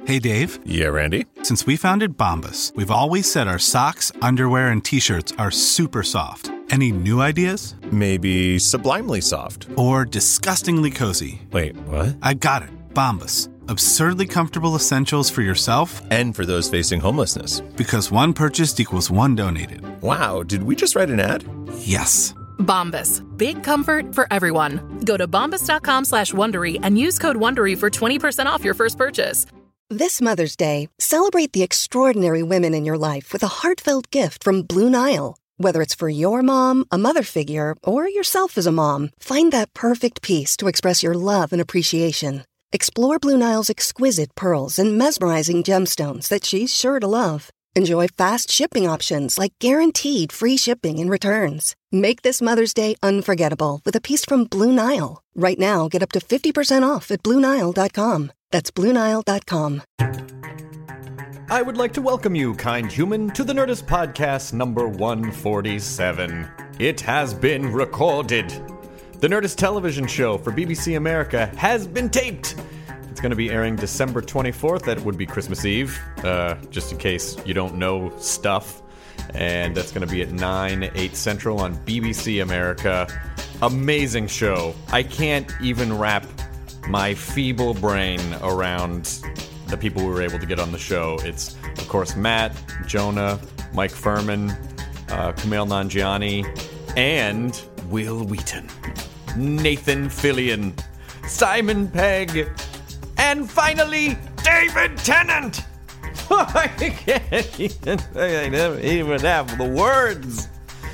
Hey, Dave. Yeah, Randy? Since we founded Bombas, we've always said our socks, underwear, and T-shirts are super soft. Any new ideas? Maybe sublimely soft. Or disgustingly cozy. Wait, what? I got it. Bombas. Absurdly comfortable essentials for yourself and for those facing homelessness. Because one purchased equals one donated. Wow, did we just write an ad? Yes. Bombas. Big comfort for everyone. Go to bombas.com/Wondery and use code WONDERY for 20% off your first purchase. This Mother's Day, celebrate the extraordinary women in your life with a heartfelt gift from Blue Nile. Whether it's for your mom, a mother figure, or yourself as a mom, find that perfect piece to express your love and appreciation. Explore Blue Nile's exquisite pearls and mesmerizing gemstones that she's sure to love. Enjoy fast shipping options like guaranteed free shipping and returns. Make this Mother's Day unforgettable with a piece from Blue Nile. Right now, get up to 50% off at BlueNile.com. That's BlueNile.com. I would like to welcome you, kind human, to the Nerdist Podcast number 147. It has been recorded. The Nerdist television show for BBC America has been taped. It's going to be airing December 24th. That would be Christmas Eve, just in case you don't know stuff. And that's going to be at 8 Central on BBC America. Amazing show. I can't even wrap my feeble brain around the people we were able to get on the show. It's, of course, Matt, Jonah, Mike Furman, Kumail Nanjiani, and Will Wheaton, Nathan Fillion, Simon Pegg, and finally, David Tennant! I can't even have the words!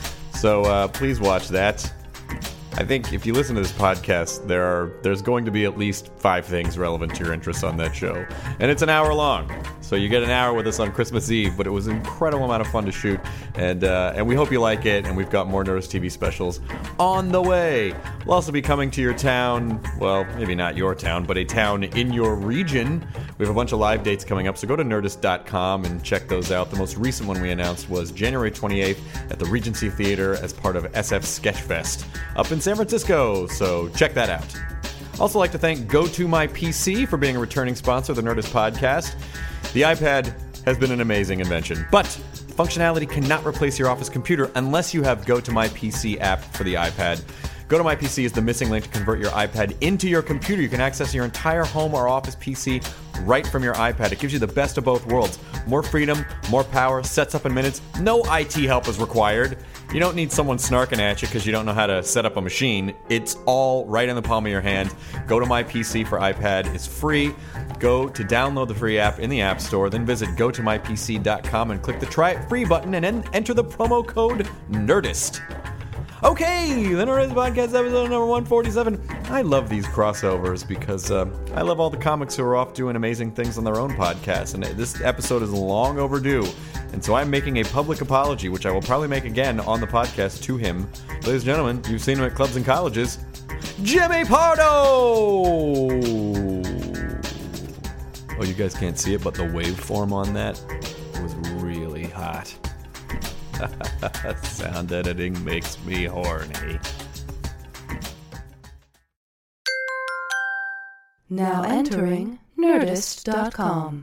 So please watch that. I think if you listen to this podcast, there's going to be at least 5 things relevant to your interests on that show. And it's an hour long. So you get an hour with us on Christmas Eve, but it was an incredible amount of fun to shoot. And we hope you like it, and we've got more Nerdist TV specials on the way. We'll also be coming to your town, well, maybe not your town, but a town in your region. We have a bunch of live dates coming up, so go to Nerdist.com and check those out. The most recent one we announced was January 28th at the Regency Theater as part of SF Sketchfest up in San Francisco, so check that out. Also like to thank GoToMyPC for being a returning sponsor of the Nerdist Podcast. The iPad has been an amazing invention, but functionality cannot replace your office computer unless you have GoToMyPC app for the iPad. GoToMyPC is the missing link to convert your iPad into your computer. You can access your entire home or office PC right from your iPad. It gives you the best of both worlds. More freedom, more power, sets up in minutes. No IT help is required. You don't need someone snarking at you because you don't know how to set up a machine. It's all right in the palm of your hand. GoToMyPC for iPad is free. Go to download the free app in the App Store, then visit GoToMyPC.com and click the Try It Free button and then enter the promo code NERDIST. Okay, the Nerdist Podcast episode number 147. I love these crossovers because I love all the comics who are off doing amazing things on their own podcasts, and this episode is long overdue. And so I'm making a public apology, which I will probably make again on the podcast to him. Ladies and gentlemen, you've seen him at clubs and colleges, Jimmy Pardo! Oh, you guys can't see it, but the waveform on that was really hot. Sound editing makes me horny. Now entering Nerdist.com.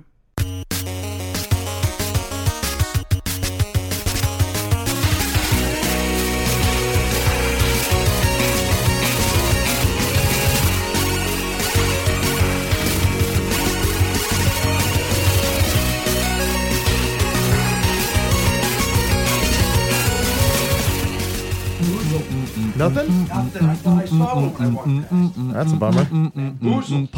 Nothing? Nothing. I thought I saw one when I walked past. That's a bummer.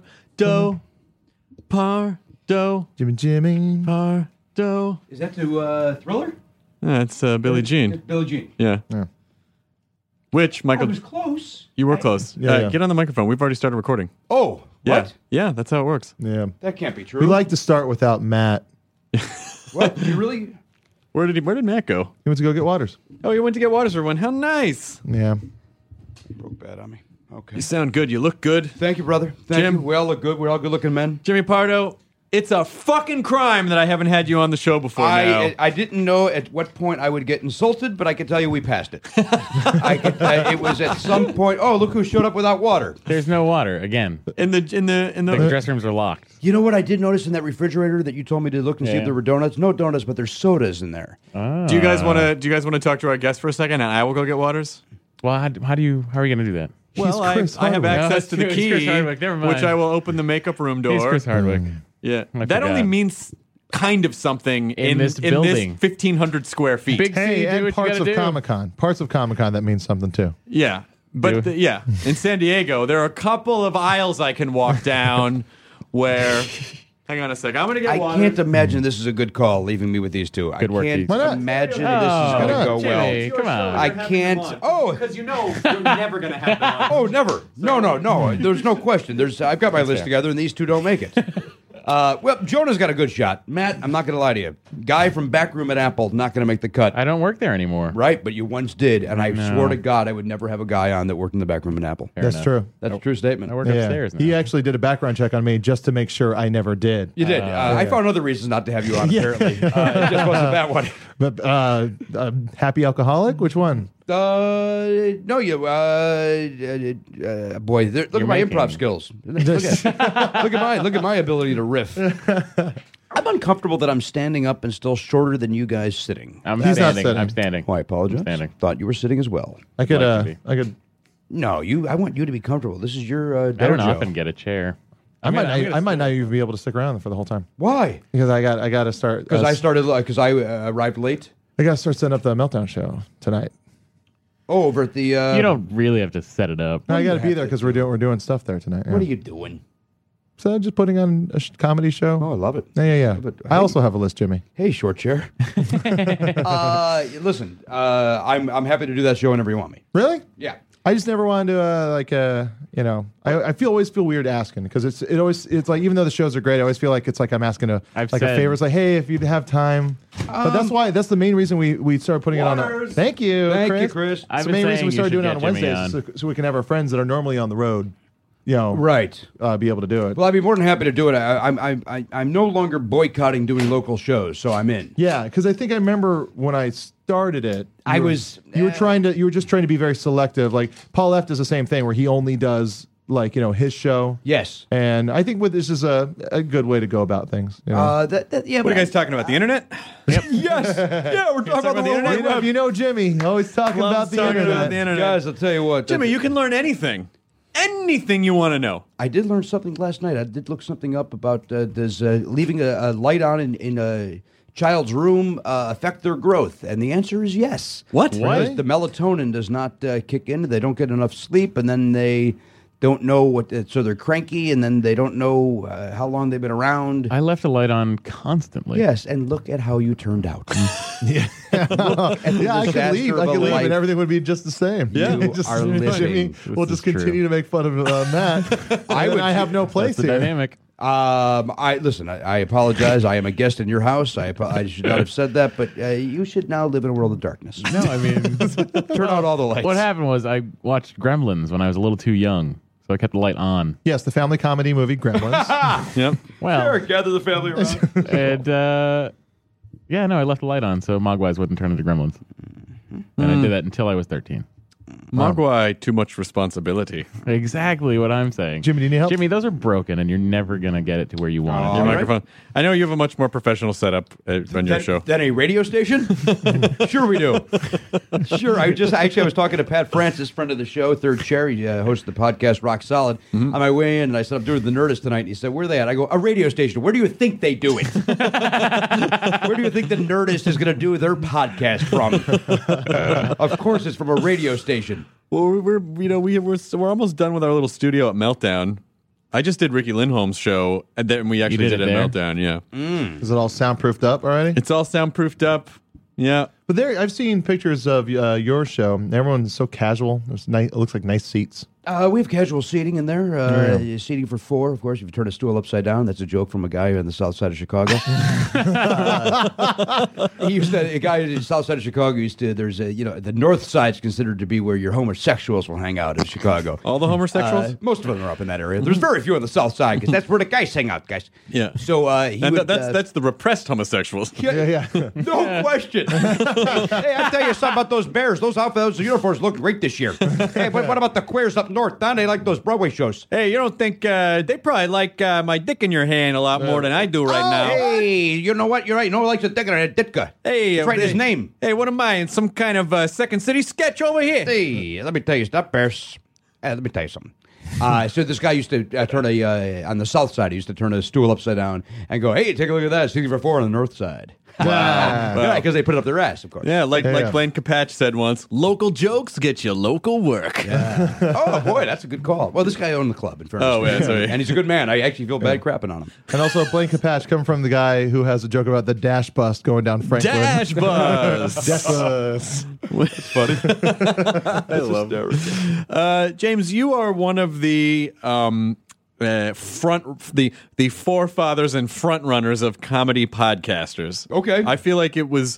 Pardo. Jimmy. Pardo. Is that to Thriller? That's Billie Jean. Billie Jean. Yeah. Which, Michael... I was close. You were close. Yeah. Get on the microphone. We've already started recording. Oh, what? Yeah, that's how it works. Yeah. That can't be true. We like to start without Matt. What? You really? Where did Matt go? He went to go get waters. Oh, he went to get waters for one. How nice. Yeah. Broke bad on me. Okay. You sound good. You look good. Thank you, brother. Thank Jim. you. We all look good. We're all good-looking men. Jimmy Pardo, It's a fucking crime that I haven't had you on the show before now. I didn't know at what point I would get insulted, but I can tell you we passed it. It was at some point. Oh, look who showed up without water. There's no water again. In the The dress rooms are locked. You know what I did notice in that refrigerator that you told me to look and see Yeah. if there were donuts? No donuts, but there's sodas in there. Do you guys want to talk to our guest for a second, and I will go get waters? Well, how are you going to do that? Well, I have Hardwick. access to the It's Chris key, Hardwick. Never mind. which I will open the makeup room door. He's Chris Hardwick. Yeah, I that only forgot. means kind of something In this building. 1,500 square feet. Big Hey, C, do and what parts you of gotta do. Comic-Con. Parts of Comic-Con, that means something, too. Yeah, but Do- yeah, in San Diego, there are a couple of aisles I can walk down where. Hang on a sec. I'm gonna get I water. can't imagine this is a good call, leaving me with these two. Good work, I can't Keith. Why not? imagine Oh, this is going to go Jimmy, well. come on. I can't. Oh, because you know you're never gonna have them on. oh, never. No. There's no question. I've got my list together, and these two don't make it. Well, Jonah's got a good shot. Matt, I'm not going to lie to you. Guy from Backroom at Apple, not going to make the cut. I don't work there anymore. Right, but you once did, and I No. swore to God I would never have a guy on that worked in the Backroom at Apple. Fair That's enough. true. That's a true statement. I work Yeah. upstairs now. He actually did a background check on me just to make sure I never did. You did. I found other reasons not to have you on, apparently. It just wasn't that one. But happy alcoholic? Which one? No, you. Boy, look at my making- improv skills. Look at my ability to riff. I'm uncomfortable that I'm standing up and still shorter than you guys sitting. I'm He's not standing. sitting. I'm standing. Oh, I apologize. Standing. Thought you were sitting as well. I could. Like to I could. No, I want you to be comfortable. This is your I dojo. don't often get a chair. I might not even be able to stick around for the whole time Why? because I got to start. Because I arrived late. I got to start setting up the Meltdown show tonight. Oh, over at the. You don't really have to set it up. I got to have be there to because we're doing stuff there tonight. What yeah. are you doing? So just putting on a comedy show. Oh, I love it. Yeah. But, I also have a list, Jimmy. Hey, short chair. Listen, I'm happy to do that show whenever you want me. Really? Yeah. I just never wanted to I always feel weird asking because it's like even though the shows are great, I always feel like it's like I'm asking a favor. It's like, hey, if you'd have time. But that's the main reason we started putting it on. Thank you, Chris. I've It's the been main reason saying we you started should doing it on get Jimmy Wednesdays so we can have our friends that are normally on the road, Right. be able to do it. Well, I'd be more than happy to do it. I'm no longer boycotting doing local shows, so I'm in. Yeah, because I think I remember when I started it, you were just trying to be very selective. Like Paul F does the same thing where he only does his show. Yes. And I think this is a good way to go about things. Yeah. What are you guys talking about? The internet? Yes. Yeah, we're talking about the World Wide Web. You know Jimmy, always talking about the internet. Guys, I'll tell you what. Jimmy, you can learn anything. Anything you want to know. I did learn something last night. I did look something up about does leaving a light on in a child's room affect their growth? And the answer is yes. What? Because the melatonin does not kick in. They don't get enough sleep, and then they don't know so they're cranky, and then they don't know how long they've been around. I left a light on constantly. Yes, and look at how you turned out. I could leave. And everything would be just the same. Yeah. You just, are living. Jimmy, we'll just continue to make fun of Matt. I have no place That's the here. dynamic. I apologize. I am a guest in your house. I should not have said that, but you should now live in a world of darkness. No, I mean, turn out all the lights. What happened was I watched Gremlins when I was a little too young, so I kept the light on. Yes, the family comedy movie Gremlins. Yep. Well, Sure, gather the family around. and I left the light on so Mogwais wouldn't turn into Gremlins, and I did that until I was 13. Mogwai, too much responsibility. Exactly what I'm saying. Jimmy, do you need help? Jimmy, those are broken, and you're never going to get it to where you want Your it. microphone. I know you have a much more professional setup on your show. Than a radio station? Sure we do. Sure. I was talking to Pat Francis, friend of the show, third chair. He hosts the podcast Rock Solid. On my way in, and I said, I'm doing the Nerdist tonight. And he said, where are they at? I go, a radio station. Where do you think they do it? Where do you think the Nerdist is going to do their podcast from? Of course it's from a radio station. Well, we're almost done with our little studio at Meltdown. I just did Ricky Lindholm's show, and then we actually did did it at there? Meltdown. Yeah, Is it all soundproofed up already? it's all soundproofed up. Yeah, But I've seen pictures of your show. Everyone's so casual. It looks like nice seats. We have casual seating in there. Seating for 4, of course. If you turn a stool upside down, that's a joke from a guy on the south side of Chicago. A guy in the south side of Chicago there's the north side's considered to be where your homosexuals will hang out in Chicago. All the homosexuals? Most of them are up in that area. There's very few on the south side because that's where the guys hang out, guys. Yeah. So that's the repressed homosexuals. Yeah. No question. Hey, I'll tell you something about those Bears. Those uniforms look great this year. Hey, but what about the queers up north? Don, they like those Broadway shows. Hey, you don't think they probably like my dick in your hand a lot more than I do right now? Hey, you know what? You're right. No one likes a dick in a Ditka. Hey, That's right, his name. Hey, what am I in some kind of Second City sketch over here? Hey, let me tell you something, Bears. Let me tell you something. So this guy used to turn on the south side, he used to turn a stool upside down and go, hey, take a look at that. 64 on the north side. Wow. Because they put it up their ass, of course. Yeah, like Blaine Capatch said once, local jokes get you local work. Yeah. Oh, boy, that's a good call. Well, this guy owned the club, in fairness. Oh, yeah, sorry. And he's a good man. I actually feel bad crapping on him. And also, Blaine Capatch coming from the guy who has a joke about the dash bus going down Franklin. Dash bus! Dash bus. That's funny. I love it. James, you are one of the... the forefathers and front runners of comedy podcasters. Okay. I feel like it was,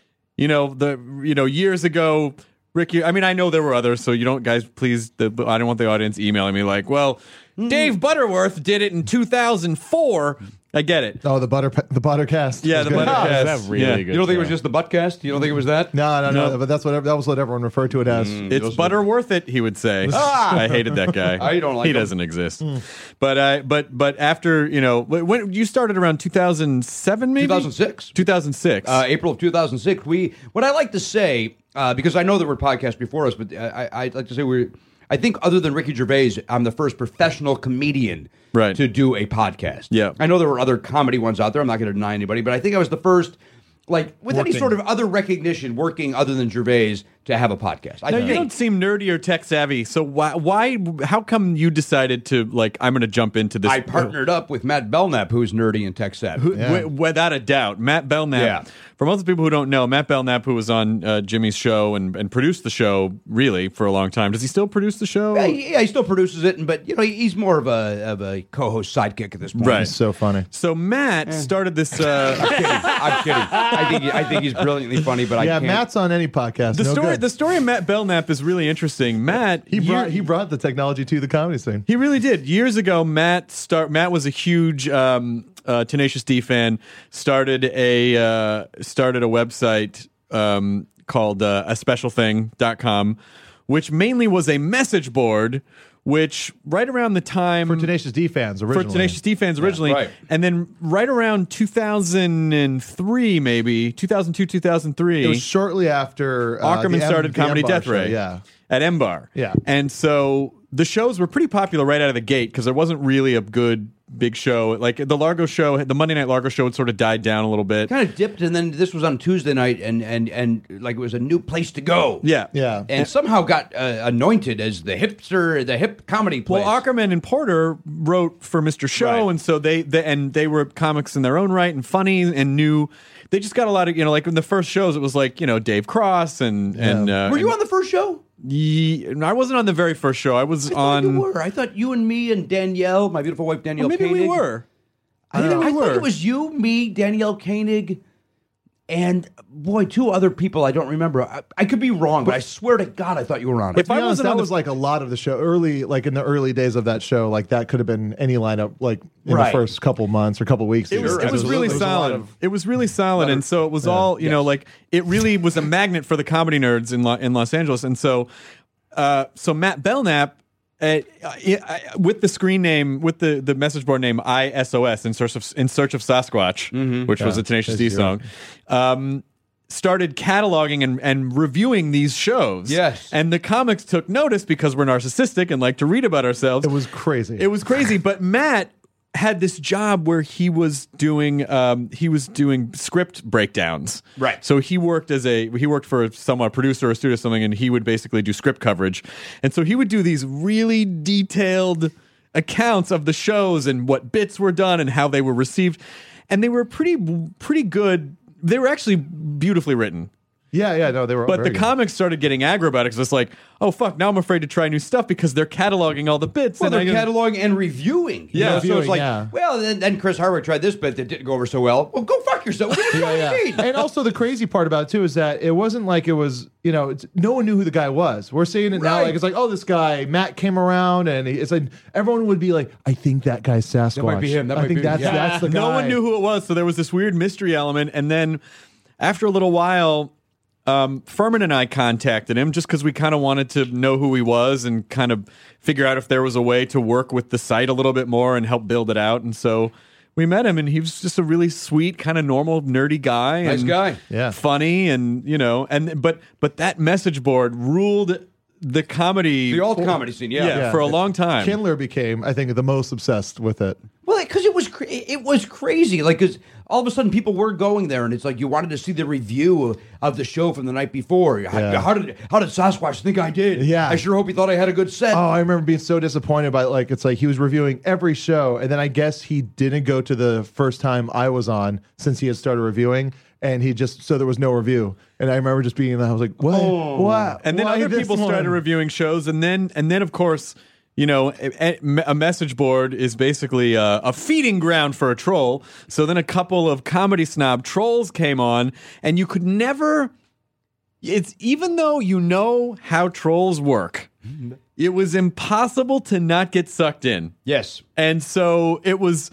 years ago, Ricky. I mean, I know there were others, so you don't, guys. Please, I don't want the audience emailing me like, well, Dave Butterworth did it in 2004. I get it. Oh, the Buttercast. Yeah, the Buttercast. That's really good. You don't think it was just the Buttcast? You don't think it was that? No. But that was what everyone referred to it as. It's Butterworth it, he would say. I hated that guy. I don't like he him. doesn't exist. But after, when you started around 2007 maybe? 2006. 2006. April of 2006. What I like to say, because I know there were podcasts before us, but I like to say I think other than Ricky Gervais, I'm the first professional comedian to do a podcast. Yeah. I know there were other comedy ones out there. I'm not going to deny anybody, but I think I was the first, with any sort of other recognition working other than Gervais to have a podcast. You don't seem nerdy or tech savvy. So how come you decided to, I'm going to jump into this? I partnered up with Matt Belknap, who's nerdy and tech savvy. Without a doubt. Matt Belknap. Yeah. For most people who don't know, Matt Belknap, who was on Jimmy's show and produced the show really for a long time. Does he still produce the show? Yeah, he still produces it, but he's more of a co-host sidekick at this point. Right. He's so funny. So Matt started this. I'm kidding. I think he's brilliantly funny, but I can't. Matt's on any podcast. The story of Matt Belknap is really interesting. Matt he brought the technology to the comedy scene. He really did. Years ago, Matt was a huge Tenacious D fan. Started a website called aspecialthing.com, which mainly was a message board. Which right around the time for Tenacious D fans originally, right. And then right around 2003, maybe 2002, 2003, it was shortly after Ackerman started Comedy Death Ray, yeah, at M-Bar, yeah, and so the shows were pretty popular right out of the gate because there wasn't really a good big show. Like the Largo show, the Monday Night Largo show had sort of died down a little bit. Kind of dipped, and then this was on Tuesday night, and like it was a new place to go. Yeah. And somehow got anointed as the hip comedy place. Well, Ackerman and Porter wrote for Mr. Show, Right. and so they were comics in their own right and funny and new. They just got a lot of, like in the first shows, it was like, Dave Cross and were you on the first show? I wasn't on the very first show. I was on. You were. I thought you and me and Danielle, my beautiful wife Danielle. Maybe Koenig. we were. I thought it was you, me, Danielle Koenig, and boy, two other people I don't remember. I could be wrong, but I swear to God, I thought you were on it. If I wasn't, that was like a lot of the show early, like in the early days of that show. Like that could have been any lineup, like in the first couple months or couple weeks. It was really solid. It was really solid, and so it was all like it really was a magnet for the comedy nerds in Los Angeles, and so Matt Belknap. With the screen name, with the message board name ISOS, in search of Sasquatch, which was a Tenacious D song, started cataloging and reviewing these shows. Yes. And the comics took notice because we're narcissistic and like to read about ourselves. It was crazy. But Matt had this job where he was doing script breakdowns. Right. So he worked for a producer or a studio or something, and he would basically do script coverage. And so he would do these really detailed accounts of the shows and what bits were done and how they were received. And they were pretty good. They were actually beautifully written. Yeah, no, they were. But very the good. comics started getting aggro about it because it's like, oh fuck, now I'm afraid to try new stuff because they're cataloging all the bits. Well, and they're cataloging and reviewing. You know, so it's like, well, then Chris Hardwick tried this bit that didn't go over so well. Well, go fuck yourself. What do you mean? And also the crazy part about it too is that it wasn't like it was, no one knew who the guy was. We're seeing it now, like it's like, oh, this guy Matt came around, and it's like everyone would be like, I think that guy's Sasquatch. That might be him. I think that's the guy. No one knew who it was, so there was this weird mystery element, and then after a little while. Furman and I contacted him just because we kind of wanted to know who he was and kind of figure out if there was a way to work with the site a little bit more and help build it out. And so we met him, and he was just a really sweet, kind of normal, nerdy guy. Nice guy. Yeah. Funny, and, but that message board ruled the alt comedy scene, yeah. for a long time. Kindler became, I think, the most obsessed with it. Well, because it was crazy. Like, because all of a sudden people were going there, and it's like you wanted to see the review of the show from the night before. How did Sasquatch think I did? Yeah, I sure hope he thought I had a good set. Oh, I remember being so disappointed by it's like he was reviewing every show, and then I guess he didn't go to the first time I was on since he had started reviewing. And so there was no review. And I remember just being, I was like, what? What? And then other people started reviewing shows. And then of course, a message board is basically a feeding ground for a troll. So then a couple of comedy snob trolls came on, and you could never, even though you know how trolls work, it was impossible to not get sucked in. Yes. And so it was...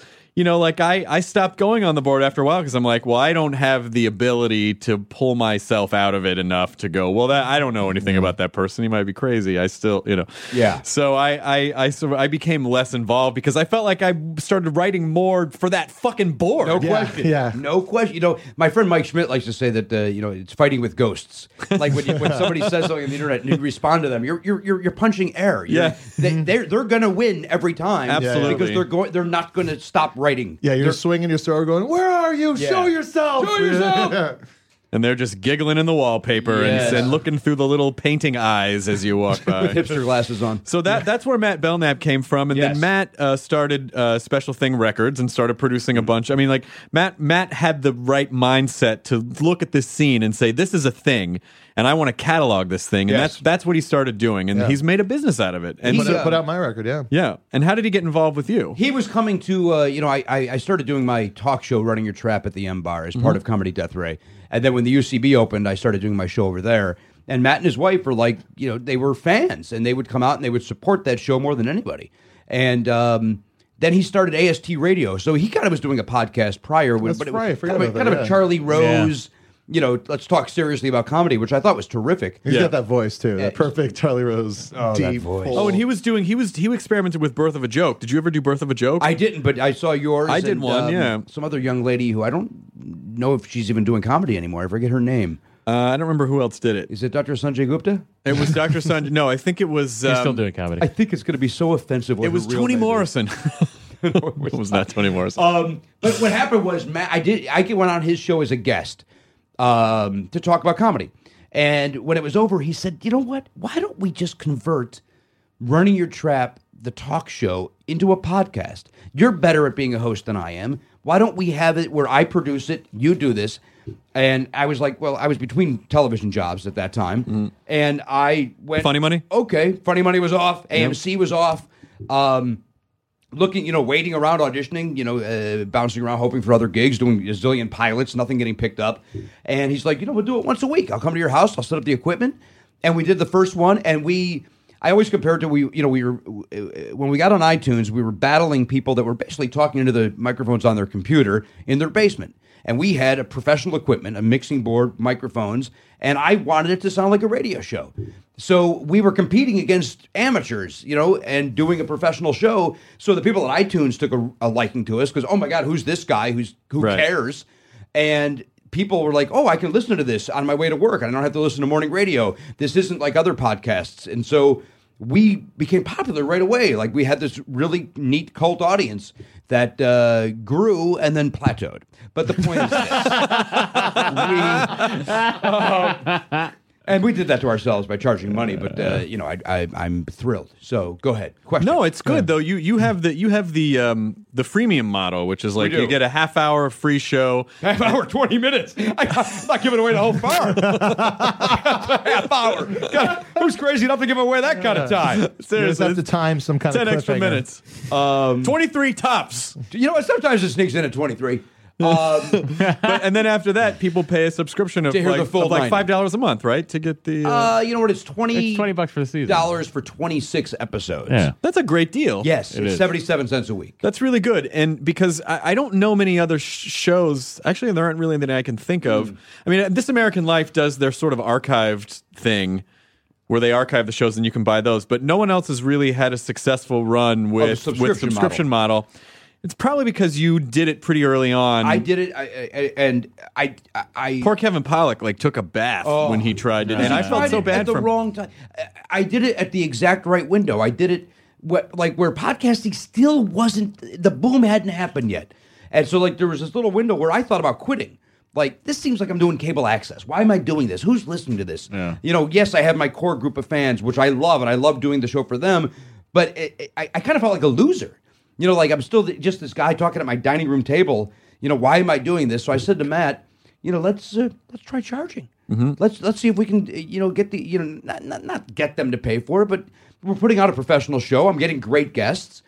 I stopped going on the board after a while because I'm like, well, I don't have the ability to pull myself out of it enough to go, well, I don't know anything about that person. He might be crazy. I still, Yeah. So I became less involved because I felt like I started writing more for that fucking board. No question. Yeah. No question. My friend Mike Schmidt likes to say that, it's fighting with ghosts. Like when somebody says something on the internet and you respond to them, you're punching air. They're going to win every time. Absolutely. Because they're not going to stop writing. Yeah, you're swinging your sword going, where are you? Yeah. Show yourself. Show yourself. And they're just giggling in the wallpaper and looking through the little painting eyes as you walk by. With hipster glasses on. So that's where Matt Belknap came from. And then Matt started Special Thing Records and started producing a bunch. I mean, like, Matt had the right mindset to look at this scene and say, this is a thing, and I want to catalog this thing. And that's what he started doing. And he's made a business out of it. And he put out my record, Yeah. And how did he get involved with you? He was coming to, I started doing my talk show, Running Your Trap, at the M Bar as part of Comedy Death Ray. And then when the UCB opened, I started doing my show over there. And Matt and his wife were like, they were fans, and they would come out and they would support that show more than anybody. And then he started AST Radio. So he kind of was doing a podcast prior. That's but it right. was kind of a Charlie Rose, let's talk seriously about comedy, which I thought was terrific. He's got that voice too, that perfect Charlie Rose deep voice. full. Oh, and he experimented with Birth of a Joke. Did you ever do Birth of a Joke? I didn't, but I saw yours. I did one, Some other young lady who I don't know if she's even doing comedy anymore. I forget her name. I don't remember who else did it. Is it Dr. Sanjay Gupta? It was Dr. Sanjay. No, I think it was... He's still doing comedy. I think it's going to be so offensive. It was Toni Morrison. It was not Toni Morrison. But what happened was, Matt, I went on his show as a guest to talk about comedy. And when it was over, he said, you know what? Why don't we just convert Running Your Trap, the talk show, into a podcast? You're better at being a host than I am. Why don't we have it where I produce it, you do this? And I was like, well, I was between television jobs at that time. And I went... Funny Money? Okay. Funny Money was off. AMC was off. Looking, waiting around, auditioning, bouncing around, hoping for other gigs, doing a zillion pilots, nothing getting picked up. And he's like, we'll do it once a week. I'll come to your house. I'll set up the equipment. And we did the first one. And I always compare it to, we were, when we got on iTunes, we were battling people that were basically talking into the microphones on their computer in their basement. And we had a professional equipment, a mixing board, microphones, and I wanted it to sound like a radio show. So we were competing against amateurs, and doing a professional show. So the people at iTunes took a liking to us because, oh my God, who's this guy? Who cares? And people were like, oh, I can listen to this on my way to work. I don't have to listen to morning radio. This isn't like other podcasts. And so we became popular right away. Like, we had this really neat cult audience that grew and then plateaued. But the point is this. And we did that to ourselves by charging money, but I'm thrilled. So go ahead. Question. No, it's good though. You have the freemium model, which is like you get a half hour free show, half hour, 20 minutes. I'm not giving away the whole bar. Half hour. God, who's crazy enough to give away that kind of time? Seriously, you just have to time some kind 10 of extra minutes. 23 tops. You know what? Sometimes it sneaks in at 23. And then after that, people pay a subscription of like $5 a month, right? To get the you know what? It's $20 for the season. Dollars for 26 episodes. Yeah, that's a great deal. Yes, it's 77 cents a week. That's really good. And because I don't know many other shows, actually, there aren't really that I can think of. I mean, This American Life does their sort of archived thing, where they archive the shows and you can buy those. But no one else has really had a successful run with subscription model. It's probably because you did it pretty early on. I did it, and I poor Kevin Pollak took a bath when he tried it, and I felt so bad at the wrong time. I did it at the exact right window. I did it where podcasting still wasn't, the boom hadn't happened yet, and so there was this little window where I thought about quitting. This seems like I'm doing cable access. Why am I doing this? Who's listening to this? Yeah. Yes, I have my core group of fans, which I love, and I love doing the show for them. But I kind of felt like a loser. I'm still just this guy talking at my dining room table. Why am I doing this? So I said to Matt, let's try charging. Mm-hmm. Let's see if we can, get the, not get them to pay for it, but we're putting out a professional show. I'm getting great guests.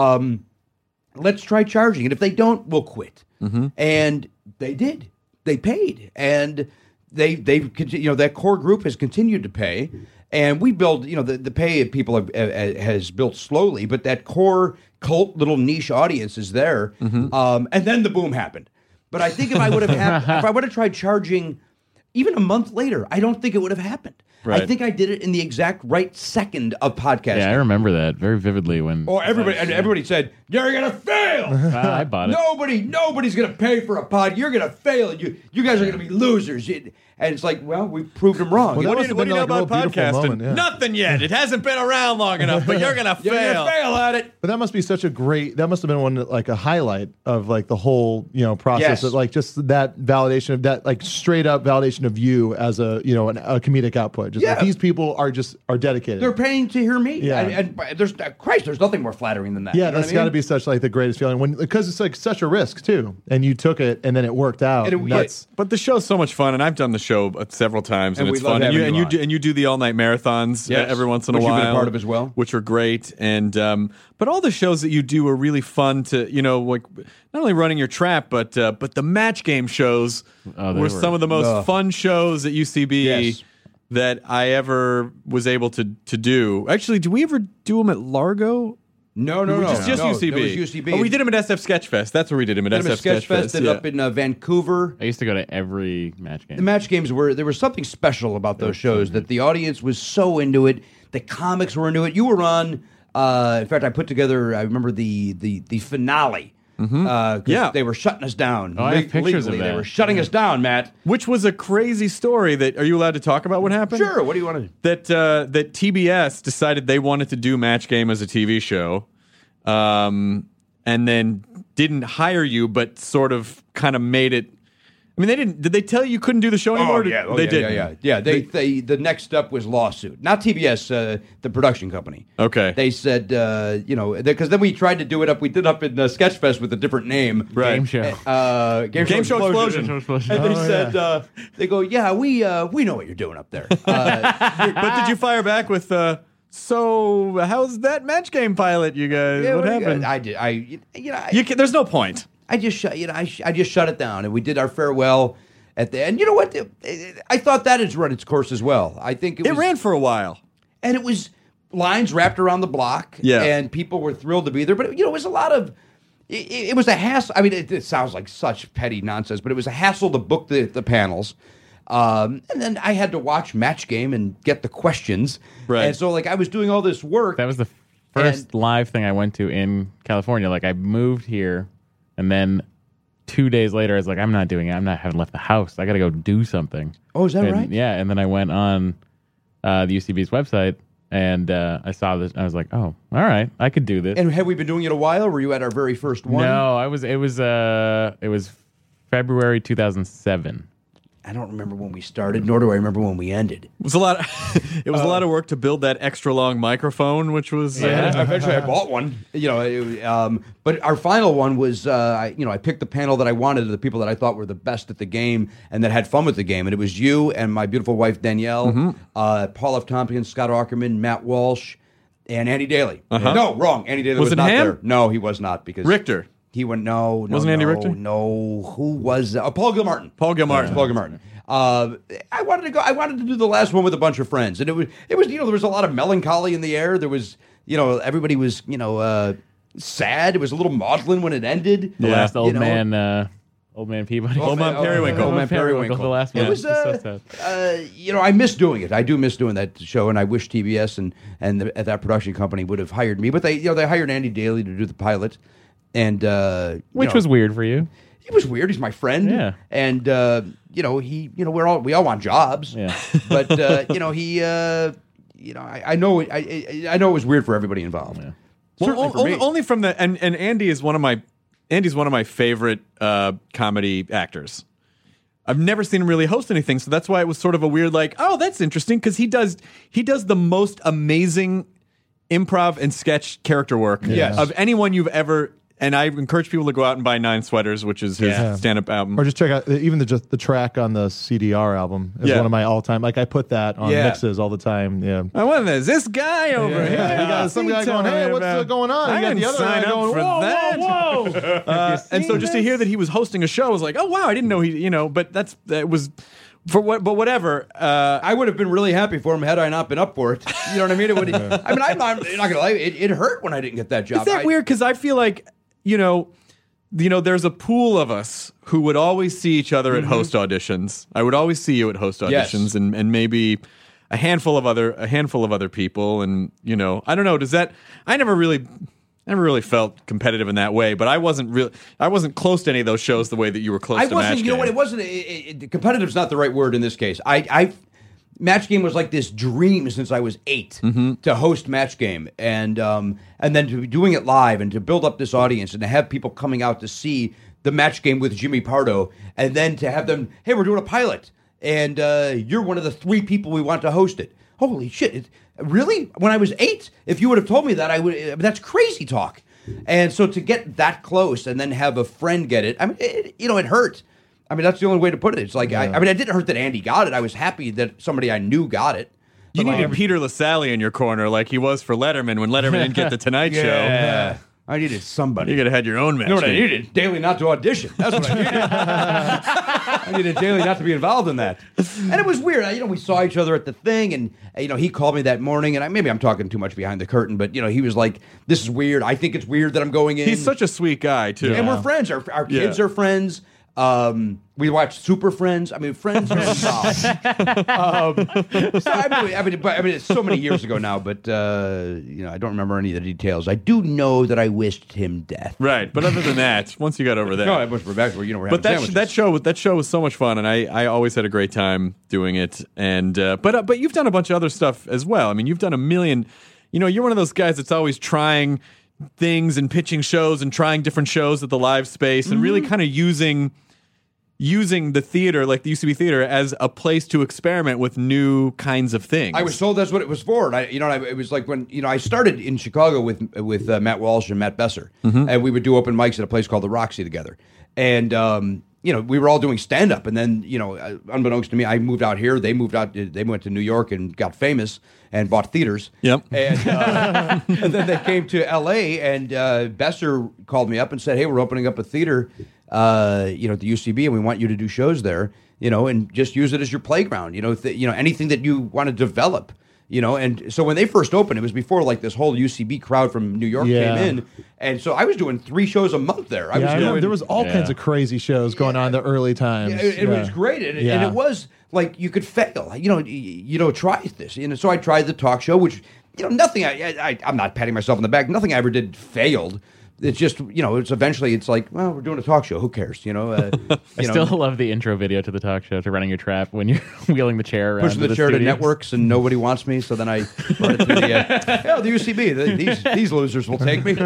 Let's try charging, and if they don't, we'll quit. Mm-hmm. And they did. They paid, and they've that core group has continued to pay. And we build, the pay of people has built slowly, but that core cult little niche audience is there. Mm-hmm. And then the boom happened. But I think if I would have tried charging even a month later, I don't think it would have happened. Right. I think I did it in the exact right second of podcasting. Yeah, I remember that very vividly when. Oh, everybody said you're gonna fail. I bought it. Nobody's gonna pay for a pod. You're gonna fail. You guys are gonna be losers. And it's like, well, we proved them wrong. What do you know about podcasting? Moment, yeah. Nothing yet. It hasn't been around long enough, but you're gonna fail. You're gonna fail at it. But that must be such a great. That must have been a highlight of the whole process. Yes. Of, just that validation of that straight up validation of you as a a comedic output. Just these people are dedicated. They're paying to hear me. Yeah. And there's nothing more flattering than that. Yeah, that's got to be such the greatest feeling because it's such a risk too, and you took it and then it worked out. But the show's so much fun, and I've done the show several times, and it's fun. And you do the all night marathons every once in a while, which you've been a part of as well, which are great. And but all the shows that you do are really fun to not only running your trap, but the match game shows were some of the most fun shows at UCB. Yes. That I ever was able to do. Actually, do we ever do them at Largo? No. Just UCB. It was UCB. Oh, we did them at SF Sketchfest. That's where we did them at SF Sketchfest. Did up in Vancouver. I used to go to every match game. The match games there was something special about those shows that the audience was so into it. The comics were into it. You were on. In fact, I put together. I remember the finale. Mm-hmm. They were shutting us down. Oh, I have pictures of that. They were shutting us down, Matt. Which was a crazy story. Are you allowed to talk about what happened? Sure. What do you want to do? That TBS decided they wanted to do Match Game as a TV show, and then didn't hire you, but sort of kind of made it. I mean, they didn't. Did they tell you couldn't do the show anymore? They did. Yeah. The next step was lawsuit, not TBS, the production company. Okay. They said, because then we tried to do it up. We did up in Sketchfest with a different name. Right. Game show. Game show explosion. And they said, they go, yeah, we know what you're doing up there. But did you fire back with? So how's that Match Game pilot, you guys? Yeah, what happened? I did. There's no point. I just shut it down, and we did our farewell at the end. You know what? I thought that has run its course as well. I think it ran for a while, and it was lines wrapped around the block. Yeah, and people were thrilled to be there. But it was a lot of. It was a hassle. I mean, it sounds like such petty nonsense, but it was a hassle to book the panels. And then I had to watch Match Game and get the questions. Right. And so I was doing all this work. That was the first live thing I went to in California. I moved here. And then 2 days later, I was like, I'm not doing it. I haven't left the house. I got to go do something. Oh, is that right? Yeah. And then I went on the UCB's website and I saw this. And I was like, oh, all right. I could do this. And have we been doing it a while? Or were you at our very first one? No, it was February 2007. I don't remember when we started, nor do I remember when we ended. It was a lot. It was a lot of work to build that extra long microphone, which was. Eventually, I bought one. But our final one was, I picked the panel that I wanted of the people that I thought were the best at the game and that had fun with the game, and it was you and my beautiful wife Danielle, Paul F. Tompkins, Scott Aukerman, Matt Walsh, and Andy Daly. No, wrong. Andy Daly was not him? there. No, he was not because Richter. He went Wasn't Andy Richter? No, who was that? Paul Gilmartin. Paul Gilmartin. I wanted to go. I wanted to do the last one with a bunch of friends, and it was. There was a lot of melancholy in the air. There was, everybody was, sad. It was a little maudlin when it ended. The last old man Peabody. Old man Periwinkle. Old man Periwinkle. The last one. It was. So sad. I miss doing it. I do miss doing that show, and I wish TBS and that production company would have hired me. But they hired Andy Daly to do the pilot. And which was weird for you. He was weird. He's my friend. Yeah. And we all want jobs. Yeah. But I know it was weird for everybody involved. Yeah. Only from the and Andy's one of my favorite comedy actors. I've never seen him really host anything, so that's why it was sort of a weird that's interesting because he does the most amazing improv and sketch character work of anyone you've ever. And I encourage people to go out and buy 9 Sweaters, which is his stand-up album. Or just check out even the track on the CDR album is one of my all-time. Like I put that on mixes all the time. Yeah. I wonder, there's this guy over here. You got some guy going, hey, what's going on? I got didn't the other sign guy up going, for whoa, that. whoa. And so just to hear that he was hosting a show, I was like, oh wow, I didn't know he. But that was. But whatever. I would have been really happy for him had I not been up for it. You know what I mean? I'm not gonna lie. It hurt when I didn't get that job. Is that weird? Because I feel like there's a pool of us who would always see each other at host auditions. I would always see you at host auditions, and maybe a handful of other people. And I don't know. Does that? I never really felt competitive in that way, but I wasn't close to any of those shows the way that you were close to Match Game. You know what? It wasn't. Competitive's not the right word in this case. Match Game was like this dream since I was 8 to host Match Game, and then to be doing it live and to build up this audience and to have people coming out to see the Match Game with Jimmy Pardo, and then to have them, hey, we're doing a pilot, and you're one of the 3 people we want to host it. Holy shit! Really? When I was 8, if you would have told me that, I would. That's crazy talk. And so to get that close and then have a friend get it, I mean, it hurt. I mean, that's the only way to put it. It's like, I didn't hurt that Andy got it. I was happy that somebody I knew got it. You needed Peter LaSalle in your corner like he was for Letterman when Letterman didn't get the Tonight Show. Yeah. I needed somebody. You could have had your own match. You know what I needed? Daly not to audition. That's what I needed. I needed Daly not to be involved in that. And it was weird. We saw each other at the thing, and he called me that morning, and maybe I'm talking too much behind the curtain, but he was like, "This is weird. I think it's weird that I'm going in." He's such a sweet guy too, and we're friends. Our kids are friends. We watched Super Friends. I mean, Friends are involved. It's so many years ago now, but I don't remember any of the details. I do know that I wished him death. Right, but other than that, once you got over that, no, I wish we're back. We're having sandwiches. that show was so much fun, and I always had a great time doing it. And but you've done a bunch of other stuff as well. I mean, you've done a million. You're one of those guys that's always trying things and pitching shows and trying different shows at the live space and really kind of using the theater, like the UCB theater, as a place to experiment with new kinds of things. I was told that's what it was for. And it was like when I started in Chicago with Matt Walsh and Matt Besser, and we would do open mics at a place called the Roxy together. And we were all doing stand up, and then unbeknownst to me, I moved out here. They moved out. They went to New York and got famous and bought theaters. Yep. And then they came to L.A. and Besser called me up and said, "Hey, we're opening up a theater." At the UCB, and we want you to do shows there, and just use it as your playground, anything that you want to develop, and so when they first opened, it was before like this whole UCB crowd from New York came in, and so I was doing 3 shows a month there. There was all kinds of crazy shows going on in the early times. It was great, and it was like you could fail, try this, so I tried the talk show, which, nothing, I'm not patting myself on the back, nothing I ever did failed. it's just, it's eventually, it's like, well, we're doing a talk show. Who cares? I still love the intro video to the talk show, to Running Your Trap, when you're wheeling the chair around. Pushing the chair to networks and nobody wants me. So then I run it to the UCB. These losers will take me.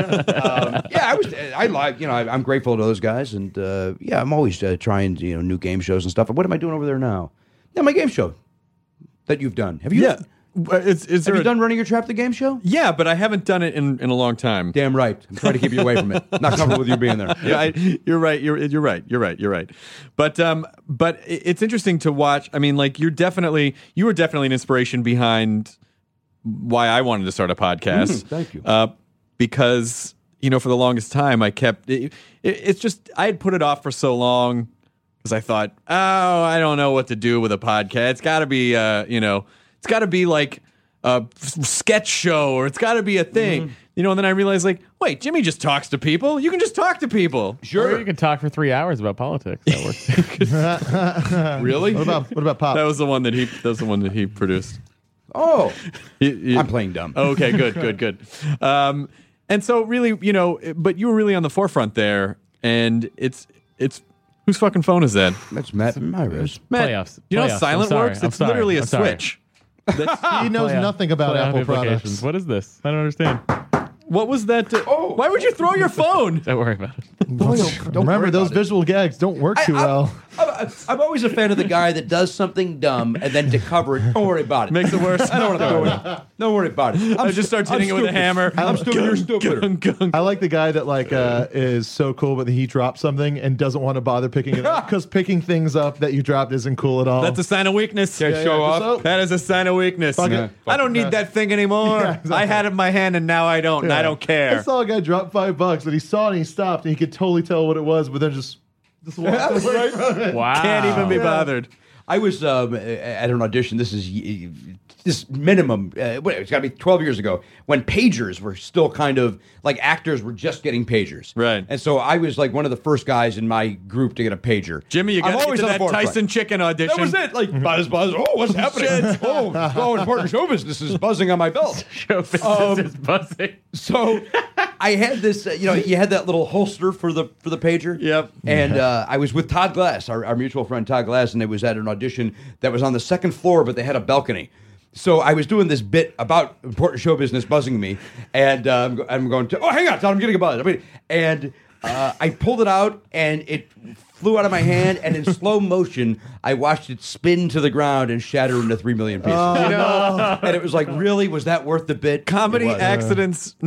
I'm grateful to those guys. And I'm always trying, new game shows and stuff. What am I doing over there now? Yeah, my game show that you've done. Have you? Yeah. Have you done Running Your Trap, the game show? Yeah, but I haven't done it in a long time. Damn right. I'm trying to keep you away from it. Not comfortable with you being there. Yeah, you're right. You're right. But it's interesting to watch. I mean, like you were definitely an inspiration behind why I wanted to start a podcast. Thank you. Because for the longest time I kept it's just I had put it off for so long because I thought, I don't know what to do with a podcast. It's got to be it's got to be like a sketch show, or it's got to be a thing, and then I realized, like, wait, Jimmy just talks to people. You can just talk to people. Sure. Or you can talk for 3 hours about politics. That works. Really? What about Pop? That was the one that he produced. Oh, I'm playing dumb. Okay, good. And so really, but you were really on the forefront there, and it's whose fucking phone is that? That's Matt Myra's. Matt, Playoffs. You know how silent works? It's literally a switch. He knows nothing about Apple products. What is this? I don't understand. What was that? Why would you throw your phone? Don't worry about it. Remember, those visual gags don't work too well. I'm always a fan of the guy that does something dumb and then to cover it, don't worry about it. Makes it worse. I don't want to throw it. Don't worry about it. I just start hitting it with a hammer. I'm stupid. You're stupider. I like the guy that is so cool, but he drops something and doesn't want to bother picking it up because picking things up that you dropped isn't cool at all. That's a sign of weakness. Show off. That is a sign of weakness. I don't need that thing anymore. Yeah, exactly. I had it in my hand and now I don't. And I don't care. I saw a guy drop $5, but he saw it and he stopped, and he could totally tell what it was, but then just walked away from it. Wow. Can't even be bothered. I was at an audition. This minimum. It's got to be 12 years ago when pagers were still kind of like actors were just getting pagers. Right. And so I was like one of the first guys in my group to get a pager. Jimmy, you got to get to that Tyson Chicken audition. That was it. Like buzz. Oh, what's happening? Important show business is buzzing on my belt. Show business is buzzing. So I had this. You had that little holster for the pager. Yep. And I was with Todd Glass, our mutual friend Todd Glass, and it was at an audition that was on the second floor, but they had a balcony. So I was doing this bit about important show business buzzing me, and I'm going to, hang on, Todd, I'm getting a buzz. And I pulled it out, and it flew out of my hand, and in slow motion, I watched it spin to the ground and shatter into 3 million pieces. And it was like, really? Was that worth the bit? Comedy accidents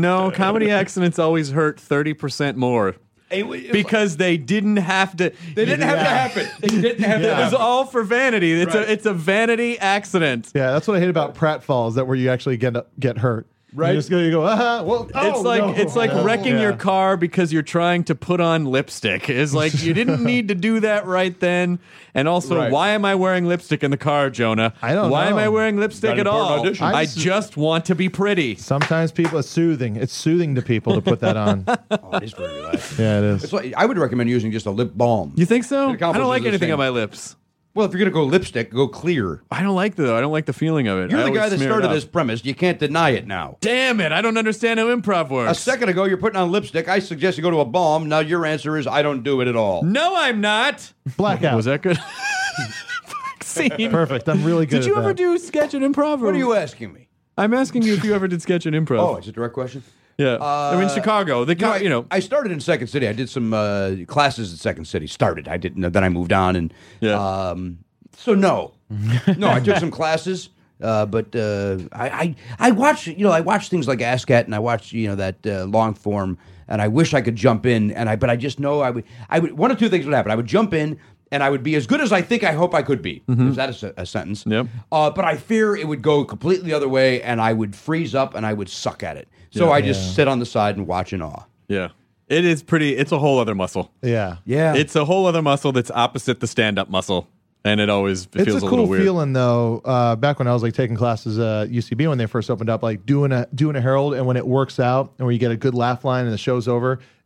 always hurt 30% more. Because they didn't have to. They didn't have to happen. They didn't have to happen. It was all for vanity. It's a vanity accident. Yeah, that's what I hate about pratfalls. That where you actually get hurt. Right. You go. Well, it's like wrecking your car because you're trying to put on lipstick. It's like you didn't need to do that right then. And also, why am I wearing lipstick in the car, Jonah? I don't know. Why am I wearing lipstick at all? I just want to be pretty. Sometimes people, it's soothing. It's soothing to people to put that on. It is very relaxing. Yeah, it is. It's like, I would recommend using just a lip balm. You think so? I don't like anything on my lips. Well, if you're going to go lipstick, go clear. I don't like the feeling of it. You're the guy that started this premise. You can't deny it now. Damn it. I don't understand how improv works. A second ago, you're putting on lipstick. I suggest you go to a balm. Now your answer is, I don't do it at all. No, I'm not. Blackout. Was that good? Perfect. I'm really good Did you ever do sketch and improv? What are you asking me? I'm asking you if you ever did sketch and improv. Oh, it's a direct question? Yeah. I'm in Chicago. I started in Second City. I did some classes at Second City. I didn't. Then I moved on. And so no. I took some classes. But I watch things like ASCAT, and I watch that long form, and I wish I could jump in, but I just know I would one of two things would happen. I would jump in, and I would be as good as I think I hope I could be. Is that a sentence? Yep. But I fear it would go completely the other way, and I would freeze up, and I would suck at it. So I just sit on the side and watch in awe. Yeah. It's a whole other muscle. Yeah. Yeah. It's a whole other muscle that's opposite the stand-up muscle. And it always feels a little weird. It's a cool feeling, though. Back when I was taking classes at UCB when they first opened up, doing a Herald, and when it works out and where you get a good laugh line and the show's over,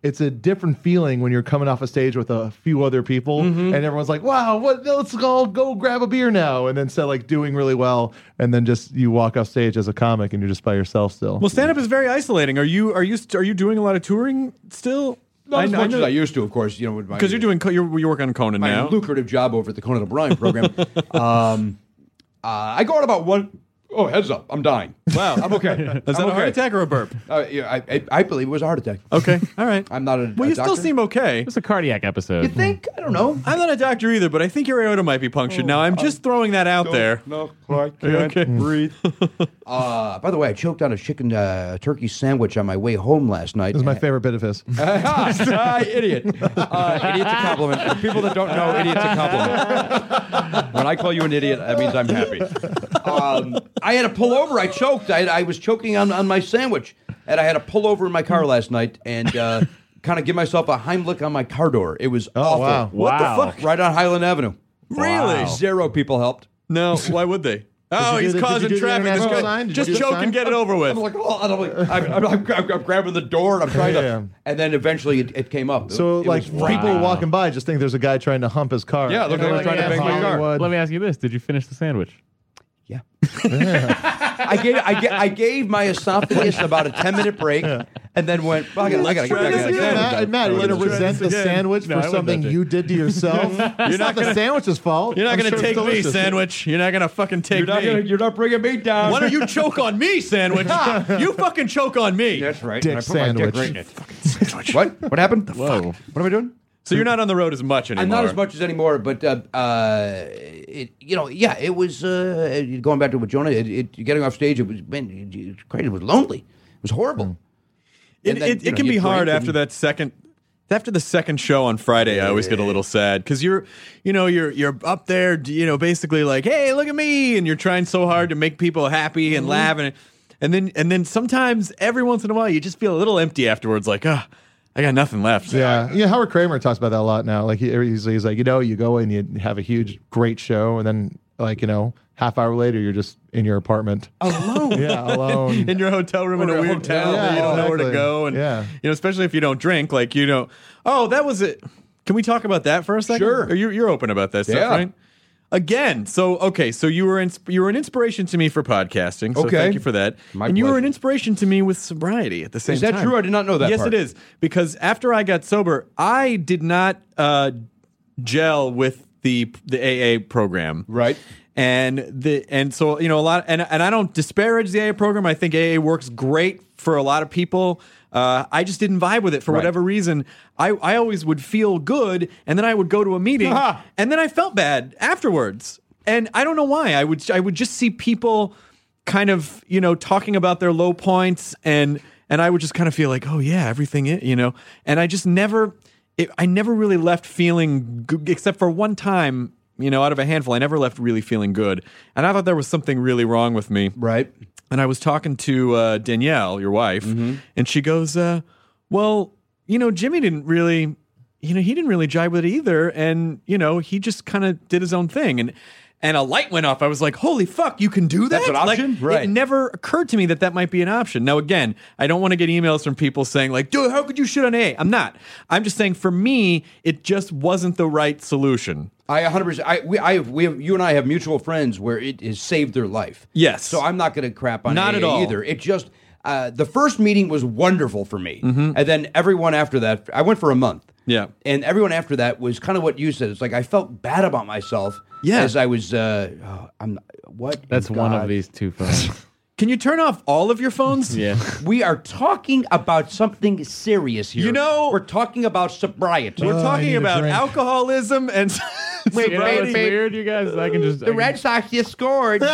it's a different feeling when you're coming off a stage with a few other people and everyone's like, wow, let's all go grab a beer now. And then instead like doing really well. And then just you walk off stage as a comic and you're just by yourself still. Well, stand-up is very isolating. Are you doing a lot of touring still? Not as much as I used to, of course. Because you're working on Conan my now. lucrative job over at the Conan O'Brien program. I go on about one. Oh, heads up! I'm dying. Wow, I'm okay. Is that a heart attack or a burp? I believe it was a heart attack. Okay, all right. I'm not a. Well, you doctor. still seem okay. It's a cardiac episode. You think? I don't know. I'm not a doctor either, but I think your aorta might be punctured. Now, I'm just throwing that out there. No, I can't breathe. By the way, I choked on a chicken turkey sandwich on my way home last night. This is my favorite bit of his. Idiot. Idiot's a compliment. For people that don't know, idiot's a compliment. When I call you an idiot, that means I'm happy. I had to pull over. I choked. I was choking on my sandwich, and I had to pull over in my car last night and kind of give myself a Heimlich on my car door. It was awful. Wow. What the fuck? Right on Highland Avenue. Really? 0 people helped. No, why would they? Oh, Did you he's do the causing traffic. This international guy, sign? Did you just do the choke sign? and get it over with. I'm like, I'm grabbing the door and I'm trying to, and then eventually it came up. So It like was people walking by just think there's a guy trying to hump his car. Yeah, look, And they were they're trying to bang my car. Hollywood. Let me ask you this: did you finish the sandwich? Yeah. I gave my esophagus about a 10-minute break, and then went. Well, I gotta get back on that Matt, you're going to resent the sandwich No, I for wouldn't something touch it. you did to yourself? It's not the sandwich's fault. You're not I'm going to sure it's take me, delicious. sandwich. You're not going to fucking take me. You're not bringing me down. Why don't you choke on me, sandwich? You fucking choke on me. That's right. Dick And I put my dick sandwich. right in it. What happened? Whoa. What am I doing? So you're not on the road as much anymore. I'm not as much as anymore, but it was going back to what Jonah. Getting off stage, it was crazy. It was lonely. It was horrible. It can be hard after that second. After the second show on Friday, I always get a little sad because you're up there, basically like, hey, look at me, and you're trying so hard to make people happy and laugh, and then sometimes every once in a while you just feel a little empty afterwards, like, I got nothing left. Yeah, Howard Kramer talks about that a lot now. Like he's like, you go and you have a huge, great show, and then half hour later you're just in your apartment Alone. Yeah, alone in your hotel room in a weird town that you don't know where to go, and especially if you don't drink, oh, that was it. Can we talk about that for a second? Sure. Or you're open about that stuff, right? Again, so you were an inspiration to me for podcasting. So thank you for that. My and you were pleasure. an inspiration to me with sobriety at the same time. Is that true? I did not know that Yes, part. it is. Because after I got sober, I did not gel with the AA program. Right. And so a lot and I don't disparage the AA program. I think AA works great for a lot of people. I just didn't vibe with it for whatever reason. I always would feel good, and then I would go to a meeting, and then I felt bad afterwards. And I don't know why. I would just see people kind of talking about their low points, and I would just kind of feel like, oh yeah, everything and I just never really left feeling good, except for one time. Out of a handful, I never left really feeling good. And I thought there was something really wrong with me. Right. And I was talking to Danielle, your wife, and she goes, well, Jimmy didn't really, he didn't really jive with it either. And, he just kind of did his own thing. And a light went off. I was like, holy fuck, you can do that? That's an option? Right. It never occurred to me that might be an option. Now, again, I don't want to get emails from people saying like, dude, how could you shit on AA? I'm not. I'm just saying for me, it just wasn't the right solution. I 100%. You and I have mutual friends where it has saved their life. Yes. So I'm not going to crap on Not AA at all. either. It just the first meeting was wonderful for me, and then everyone after that, I went for a month. Yeah. And everyone after that was kind of what you said. It's like I felt bad about myself. Yeah. As I was. What? That's in one God? of these two phones. Can you turn off all of your phones? Yeah. We are talking about something serious here. We're talking about sobriety. We're I talking need a about drink. alcoholism and Wait, sobriety. it's weird, you guys. I can just The Red Sox just scored.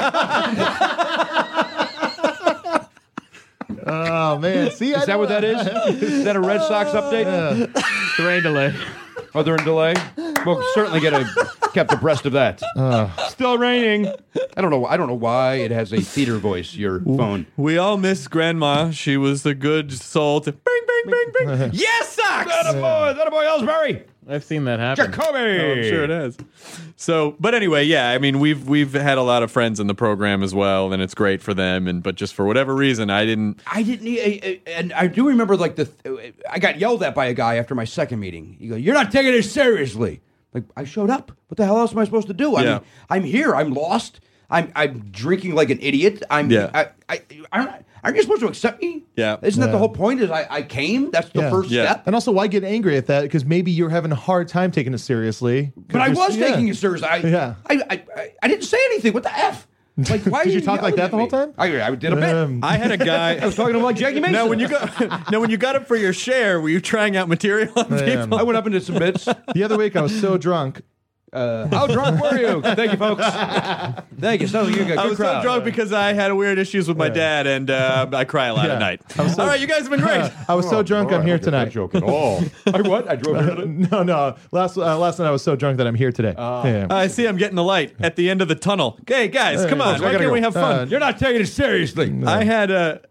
Oh man, see, Is that what that is? Is that a Red Sox update? rain delay. Oh, they're in delay? We'll certainly get kept abreast of that. Still raining. I don't know why it has a theater voice, your phone. We all miss Grandma. She was a good soul to bing, bing, bing, bing. Yes, Sox! That a boy, Ellsbury. I've seen that happen. Jacoby! Oh, I'm sure it has. So, but anyway, yeah, I mean, we've had a lot of friends in the program as well, and it's great for them. But just for whatever reason, I didn't. And I do remember like I got yelled at by a guy after my second meeting. He goes, "You're not taking it seriously." Like, I showed up. What the hell else am I supposed to do? I mean, I'm here. I'm lost. I'm drinking like an idiot. Aren't you supposed to accept me? Yeah. Isn't that the whole point? Is I came? That's the first step. And also, why get angry at that? Because maybe you're having a hard time taking it seriously. But I was taking it seriously. I didn't say anything. What the F? Like, why did you talk like that the whole time? I did a bit. I had a guy. I was talking to him like Jackie Mason. Now, when you got up for your share, were you trying out material on people? I went up into some bits. The other week, I was so drunk. How drunk were you? Thank you, folks. Thank you. Sounds like you got a good I was crowd. so drunk because I had weird issues with my dad, and I cry a lot at night. All right, you guys have been great. I was so drunk. I'm here tonight. Joke at all. I drove here today. No. Last night I was so drunk that I'm here today. I see. I'm getting the light at the end of the tunnel. Hey guys, come on! Why can't we have fun? You're not taking it seriously. No. I had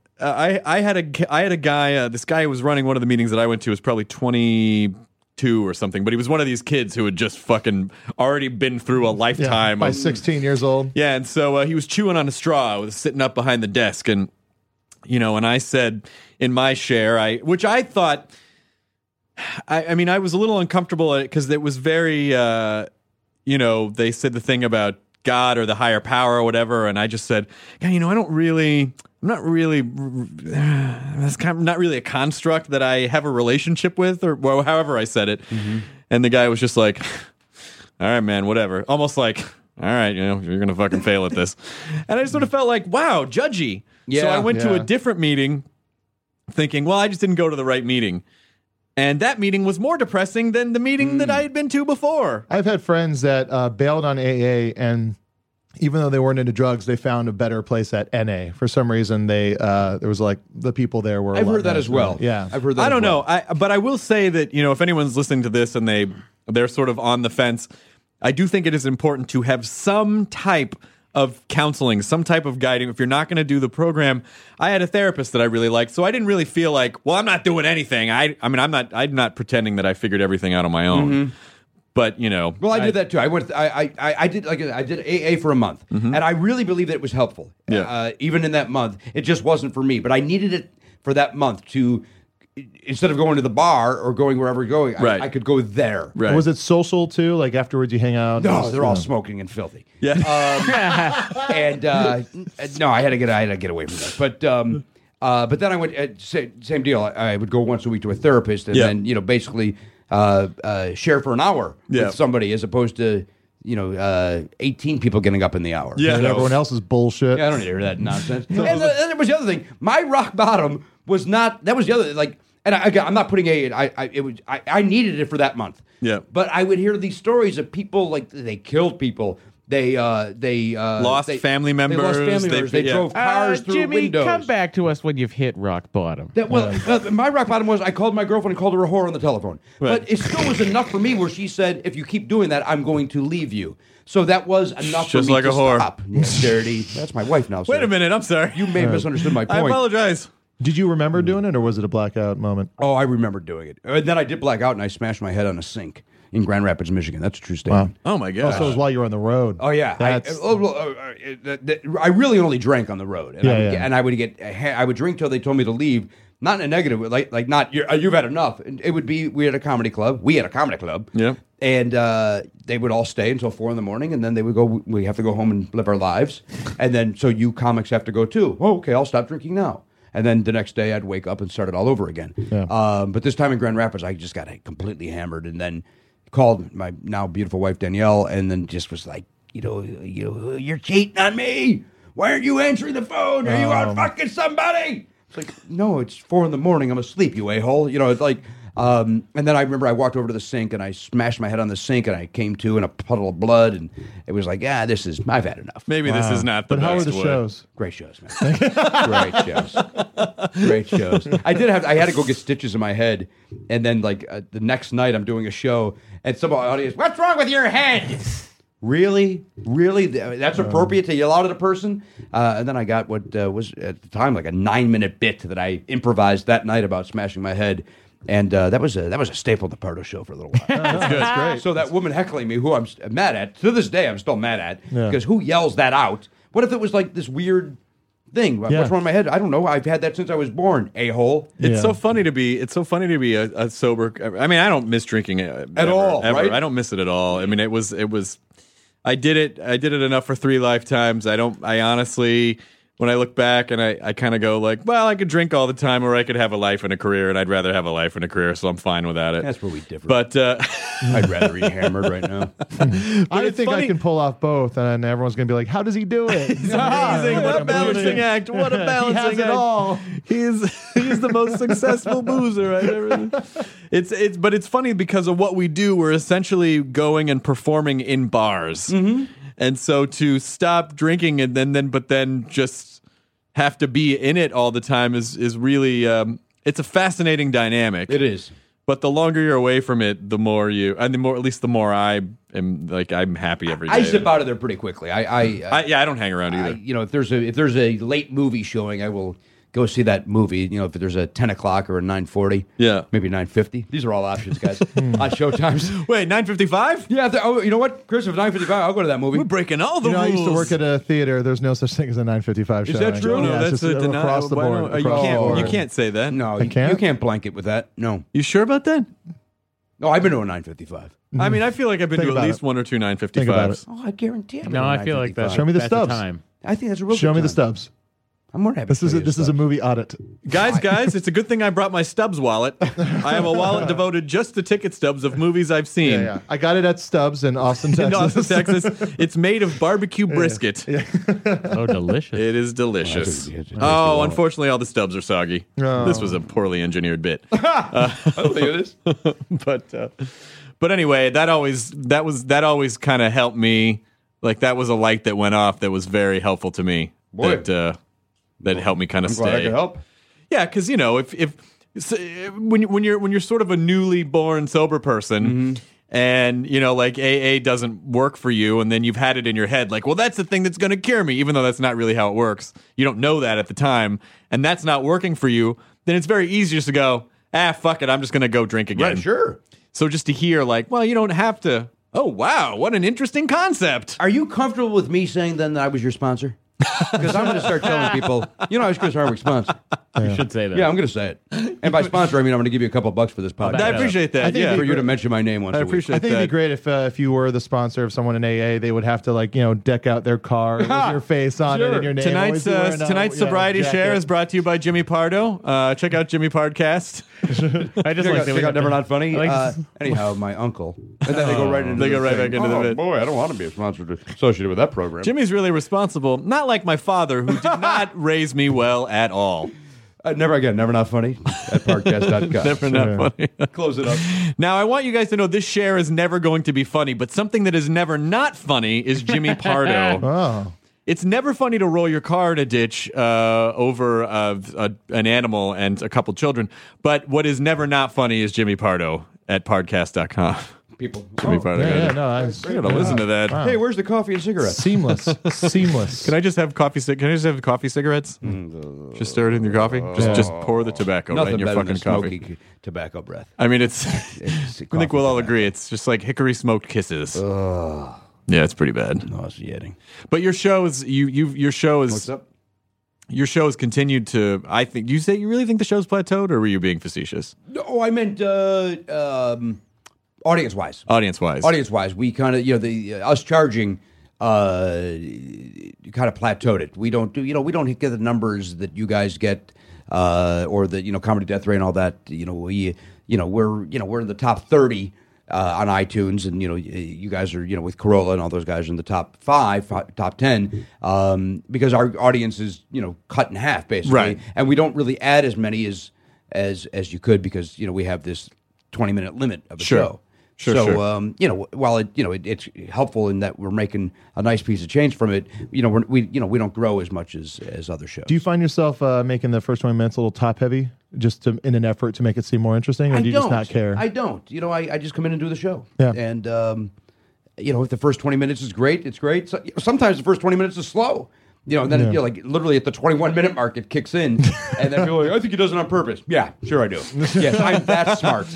a guy. This guy who was running one of the meetings that I went to was probably 22 or something, but he was one of these kids who had just fucking already been through a lifetime. By 16 years old. Yeah, and so he was chewing on a straw. I was sitting up behind the desk, and and I said in my share, which I thought, I mean, I was a little uncomfortable at it because it was very, they said the thing about God or the higher power or whatever, and I just said, yeah, I'm not really. That's not really a construct that I have a relationship with, or however I said it. Mm-hmm. And the guy was just like, "All right, man, whatever." Almost like, "All right, you're gonna fucking fail at this." And I just sort of felt like, "Wow, judgy." Yeah, so I went to a different meeting, thinking, "Well, I just didn't go to the right meeting." And that meeting was more depressing than the meeting that I had been to before. I've had friends that bailed on AA, and even though they weren't into drugs, they found a better place at NA. For some reason, there was like the people there were. I've heard that as well. Yeah, I've heard that. I don't know, but I will say that if anyone's listening to this and they're sort of on the fence, I do think it is important to have some type of counseling, some type of guiding. If you're not going to do the program, I had a therapist that I really liked, so I didn't really feel like, well, I'm not doing anything. I'm not pretending that I figured everything out on my own. Mm-hmm. But well, I did that too. I did AA for a month, and I really believe that it was helpful. Yeah. Even in that month, it just wasn't for me. But I needed it for that month to, instead of going to the bar or going wherever you're going, I could go there. Right. Was it social too? Like afterwards, you hang out? No, they're all smoking and filthy. Yeah. No, I had to get away from that. But then I went same deal. I would go once a week to a therapist, and then basically. Share for an hour with somebody as opposed to 18 people getting up in the hour. Yeah, and everyone else's bullshit. Yeah, I don't need to hear that nonsense. And there was the other thing. My rock bottom was not. That was the other like. And I'm not putting I needed it for that month. Yeah. But I would hear these stories of people like they killed people. They lost family members. They lost family members. They drove cars through Jimmy, windows. Come back to us when you've hit rock bottom. My rock bottom was I called my girlfriend and called her a whore on the telephone. Right. But it still was enough for me where she said, if you keep doing that, I'm going to leave you. So that was enough for me like to a whore. Stop. Yeah, dirty. That's my wife now. Wait a minute. I'm sorry. You may have misunderstood my point. I apologize. Did you remember doing it, or was it a blackout moment? Oh, I remember doing it. And then I did black out, and I smashed my head on a sink in Grand Rapids, Michigan. That's a true statement. Wow. Oh, my God. Also, it was while you were on the road. Oh, yeah. I really only drank on the road. And I would drink till they told me to leave. Not in a negative way, like not, you've had enough. And it would be, we had a comedy club. Yeah. And they would all stay until 4 a.m, and then they would go, we have to go home and live our lives. And then, so you comics have to go too. Oh, okay, I'll stop drinking now. And then the next day I'd wake up and start it all over again. Yeah. But this time in Grand Rapids, I just got completely hammered, and then called my now beautiful wife Danielle, and then just was like, you're cheating on me. Why aren't you answering the phone? Are you out fucking somebody? It's like, no, it's 4 a.m. I'm asleep, you a-hole. It's like, and then I remember I walked over to the sink and I smashed my head on the sink and I came to in a puddle of blood, and it was like, I've had enough. Maybe this is not the best. But how were the shows? Great shows, man. Great shows. I had to go get stitches in my head, and then like the next night I'm doing a show, and some audience, what's wrong with your head? Really? That's appropriate to yell out at a person? And then I got what was at the time like a 9-minute bit that I improvised that night about smashing my head. And that was a staple of the Pardo show for a little while. That's good. That's great. So that woman heckling me, who I'm mad at, to this day I'm still mad at, because who yells that out? What if it was like this weird thing? What's wrong with my head? I don't know. I've had that since I was born, a-hole. It's so funny to be a sober. I mean, I don't miss drinking at all, ever. right? I don't miss it at all. I mean, it was I did it enough for 3 lifetimes. I honestly, when I look back and I kind of go like, well, I could drink all the time, or I could have a life and a career, and I'd rather have a life and a career, so I'm fine without it. That's where we differ. But I'd rather be hammered right now. I think I can pull off both, and everyone's going to be like, how does he do it? It's amazing. What a balancing act. What a balancing act. He has it all. He's the most successful boozer I've ever seen. But it's funny because of what we do. We're essentially going and performing in bars. Mm-hmm. And so to stop drinking and then just have to be in it all the time is really it's a fascinating dynamic. It is. But the longer you're away from it, the more I am like, I'm happy every day. I zip out of there pretty quickly. I don't hang around either. If there's a late movie showing, I will go see that movie. If there's a 10 o'clock or a 9:40, maybe 9:50. These are all options, guys. On showtimes. Wait, 9:55? Yeah. You know what, Chris? If 9:55, I'll go to that movie. We're breaking all the rules. I used to work at a theater. There's no such thing as a 9:55 show. Is that true? No, Yeah, that's it's just across the board. You can't say that. No, I can't? You can't blanket with that. No. You sure about that? No, I've been to a 9:55. I mean, I feel like I've been Think to at about least it. 1 or 2 Think about 9:55s. it. Oh, I guarantee. No, I feel like that's Show me the that's stubs. time. I think that's a real. Show good me the time. stubs. I'm more happy. This is a movie audit. Guys, it's a good thing I brought my Stubbs wallet. I have a wallet devoted just to ticket stubs of movies I've seen. Yeah. I got it at Stubbs in Austin, Texas. In Austin, Texas. It's made of barbecue brisket. Oh, delicious. It is delicious. It's a Oh, unfortunately, all the stubs are soggy. Oh. This was a poorly engineered bit. I don't think it is. But anyway, that always kind of helped me. Like, that was a light that went off that was very helpful to me. Boy. That helped me kind of I'm stay. glad I could help. Yeah, because when you're sort of a newly born sober person, and like AA doesn't work for you, and then you've had it in your head like, well, that's the thing that's going to cure me, even though that's not really how it works. You don't know that at the time, and that's not working for you. Then it's very easy just to go, fuck it, I'm just going to go drink again. Right, sure. So just to hear like, well, you don't have to. Oh wow, what an interesting concept. Are you comfortable with me saying then that I was your sponsor? Because I'm going to start telling people, I was Chris Hardwick's sponsor. You should say that. Yeah, I'm going to say it. And by sponsor, I mean I'm going to give you a couple bucks for this podcast. I appreciate that. think For you to mention my name once I a week. appreciate I think that. it'd be great if you were the sponsor of someone in AA, they would have to deck out their car with your face on it and your name. Tonight's Always be wearing a, sobriety jacket. share is brought to you by Jimmy Pardo. Check out Jimmy Podcast. I just like Check out Never Not Funny. I like Anyhow, my uncle. And then they go right into They go the right thing. back into the bit. Boy, I don't want to be a sponsor associated with that program. Jimmy's really responsible, not like my father, who did not raise me well at all. Never Not Funny at podcast.com. Never not funny. Close it up. Now, I want you guys to know this share is never going to be funny, but something that is never not funny is Jimmy Pardo. Oh. It's never funny to roll your car in a ditch over an animal and a couple children, but what is never not funny is Jimmy Pardo at podcast.com. People. Jimmy Pardo. Yeah, I gotta listen to that. Hey, where's the coffee and cigarettes? Seamless. Seamless. Can I just have coffee cigarettes? Just stir it in your coffee. Just pour the tobacco right in your better fucking than coffee. smoky tobacco breath. I mean, I think we'll all agree it's just like hickory smoked kisses. Yeah, it's pretty bad. Nauseating. But your show is your show is What's up? Your show has continued to. I think you really think the show's plateaued, or were you being facetious? No, I meant audience-wise. Audience-wise, we kind of us charging kind of plateaued it. We don't we don't get the numbers that you guys get or the Comedy Death Ray and all that. We're in the top 30 on iTunes, and you guys are with Corolla and all those guys are in the top 5, top 10 because our audience is cut in half basically, right? And we don't really add as many as you could because we have this 20-minute limit of a show. Sure. While it's helpful in that we're making a nice piece of change from it, we don't grow as much as other shows. Do you find yourself making the first 20 minutes a little top heavy, just in an effort to make it seem more interesting, or do you just not care? I don't. I just come in and do the show. Yeah. And if the first 20 minutes is great, it's great. So, sometimes the first 20 minutes is slow. You know, and then like literally at the 21-minute mark, it kicks in, and then people are like, I think he does it on purpose. Yeah, sure I do. Yes, I'm that smart.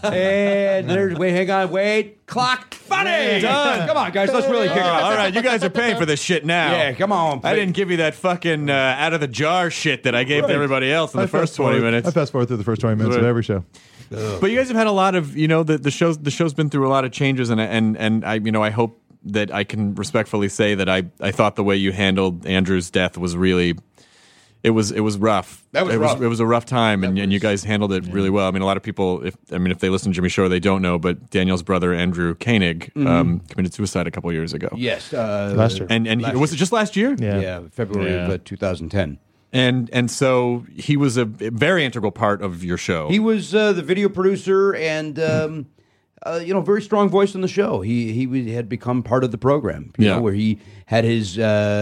And there's, hang on, clock, funny. Done. Come on, guys, let's really kick it off. All right, you guys are paying for this shit now. Yeah, come on. I didn't give you that fucking out of the jar shit that I gave to everybody else in the first 20 minutes. I fast forward through the first 20 minutes of every show. But you guys have had a lot of, the show's been through a lot of changes, and I hope that I can respectfully say that I thought the way you handled Andrew's death was really, it was rough. That was rough. It was a rough time, and you guys handled it really well. I mean, a lot of people, if they listen to Jimmy Shore, they don't know, but Danielle's brother Andrew Koenig committed suicide a couple of years ago. Yes, last year. Was it just last year? Yeah, February of 2010. And so he was a very integral part of your show. He was the video producer and. Very strong voice on the show. He had become part of the program, you know, where he had his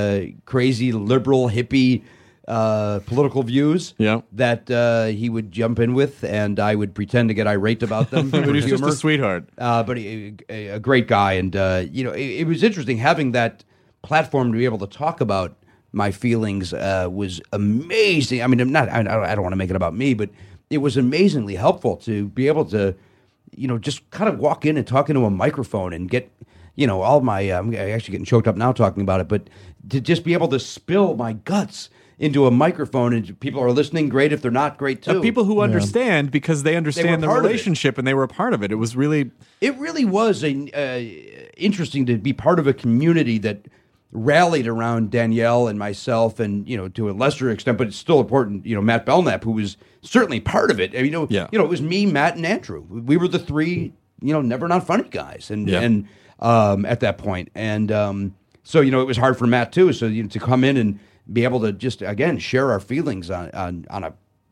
crazy liberal hippie political views that he would jump in with, and I would pretend to get irate about them. But he's just a sweetheart. But a great guy, and it was interesting having that platform to be able to talk about my feelings was amazing. I mean, I don't want to make it about me, but it was amazingly helpful to be able to. Just kind of walk in and talk into a microphone and get, all my, I'm actually getting choked up now talking about it, but to just be able to spill my guts into a microphone and people are listening, great. If they're not, great too. People who understand because they understand the relationship and they were a part of it. It was really... It really was interesting to be part of a community that rallied around Danielle and myself and, to a lesser extent, but it's still important, Matt Belknap, who was certainly part of it. It was me, Matt, and Andrew. We were the three, never not funny guys. And at that point. And so, it was hard for Matt too. So, to come in and be able to just, again, share our feelings on a,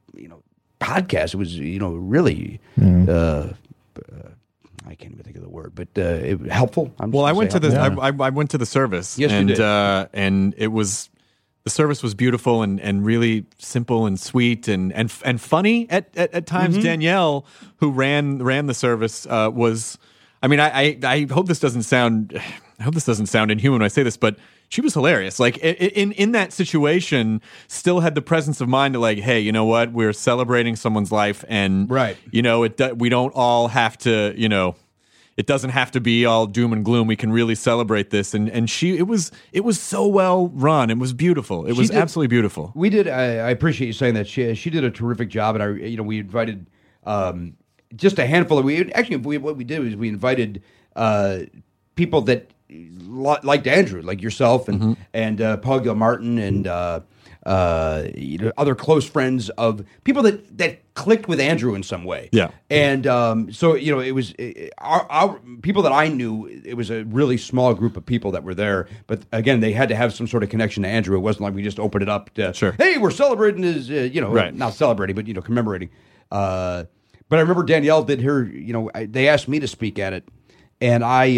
podcast. It was, really, I can't even think of the word, but it was helpful. I went to I went to the service. Yes, you did. And it was, the service was beautiful and really simple and sweet and funny at times. Danielle, who ran the service, was. I mean, I hope this doesn't sound. I hope this doesn't sound inhuman when I say this, but she was hilarious. Like in that situation, still had the presence of mind to like, hey, you know what? We're celebrating someone's life, and we don't all have to, it doesn't have to be all doom and gloom. We can really celebrate this. And it was so well run. It was beautiful. It was absolutely beautiful. We did. I appreciate you saying that. She did a terrific job, and we invited just a handful of. What we did was we invited people that liked Andrew, like yourself and Paul Gilmartin and other close friends of people that clicked with Andrew in some way. Yeah. And so, it was our people that I knew, it was a really small group of people that were there. But again, they had to have some sort of connection to Andrew. It wasn't like we just opened it up to, hey, we're celebrating his, not celebrating, but, commemorating. But I remember Danielle did her, they asked me to speak at it. And I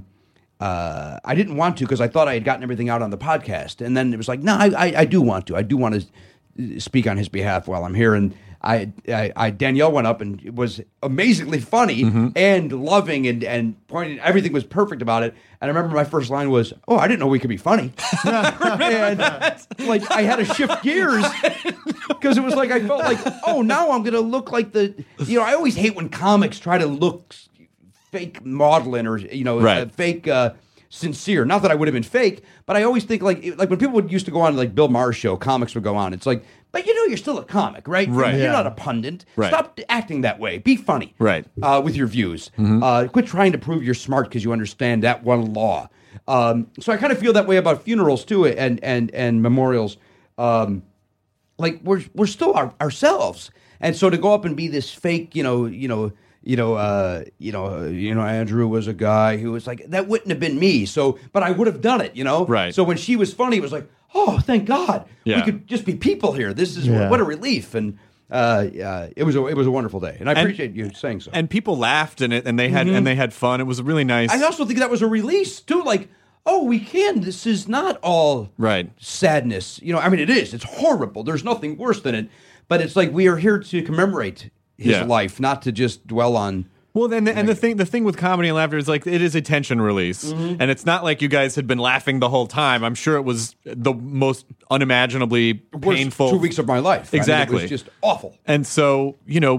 didn't want to because I thought I had gotten everything out on the podcast. And then it was like, no, I do want to. I do want to speak on his behalf while I'm here. And Danielle went up and it was amazingly funny and loving and pointing. Everything was perfect about it. And I remember my first line was, "Oh, I didn't know we could be funny." And like I had to shift gears because it was like I felt like, oh, now I'm going to look like the. I always hate when comics try to look fake maudlin or fake sincere. Not that I would have been fake, but I always think like when people used to go on like Bill Maher's show, comics would go on. It's like, but you're still a comic, right? Right. You're not a pundit. Right. Stop acting that way. Be funny. Right. With your views. Quit trying to prove you're smart because you understand that one law. So I kind of feel that way about funerals too, and memorials. Like we're still ourselves, and so to go up and be this fake, Andrew was a guy who was like, that wouldn't have been me. So, but I would have done it, Right. So when she was funny, it was like, oh, thank God, we could just be people here. This is what a relief. And it was a wonderful day, and I appreciate you saying so. And people laughed and they had fun. It was really nice. I also think that was a release too. Like, oh, we can. This is not all sadness. I mean, it is. It's horrible. There's nothing worse than it. But it's like we are here to commemorate his life, not to just dwell on Well, then, and the thing with comedy and laughter is like it is a tension release, and it's not like you guys had been laughing the whole time. I'm sure it was the most unimaginably painful 2 weeks of my life. Exactly, I mean, it was just awful. And so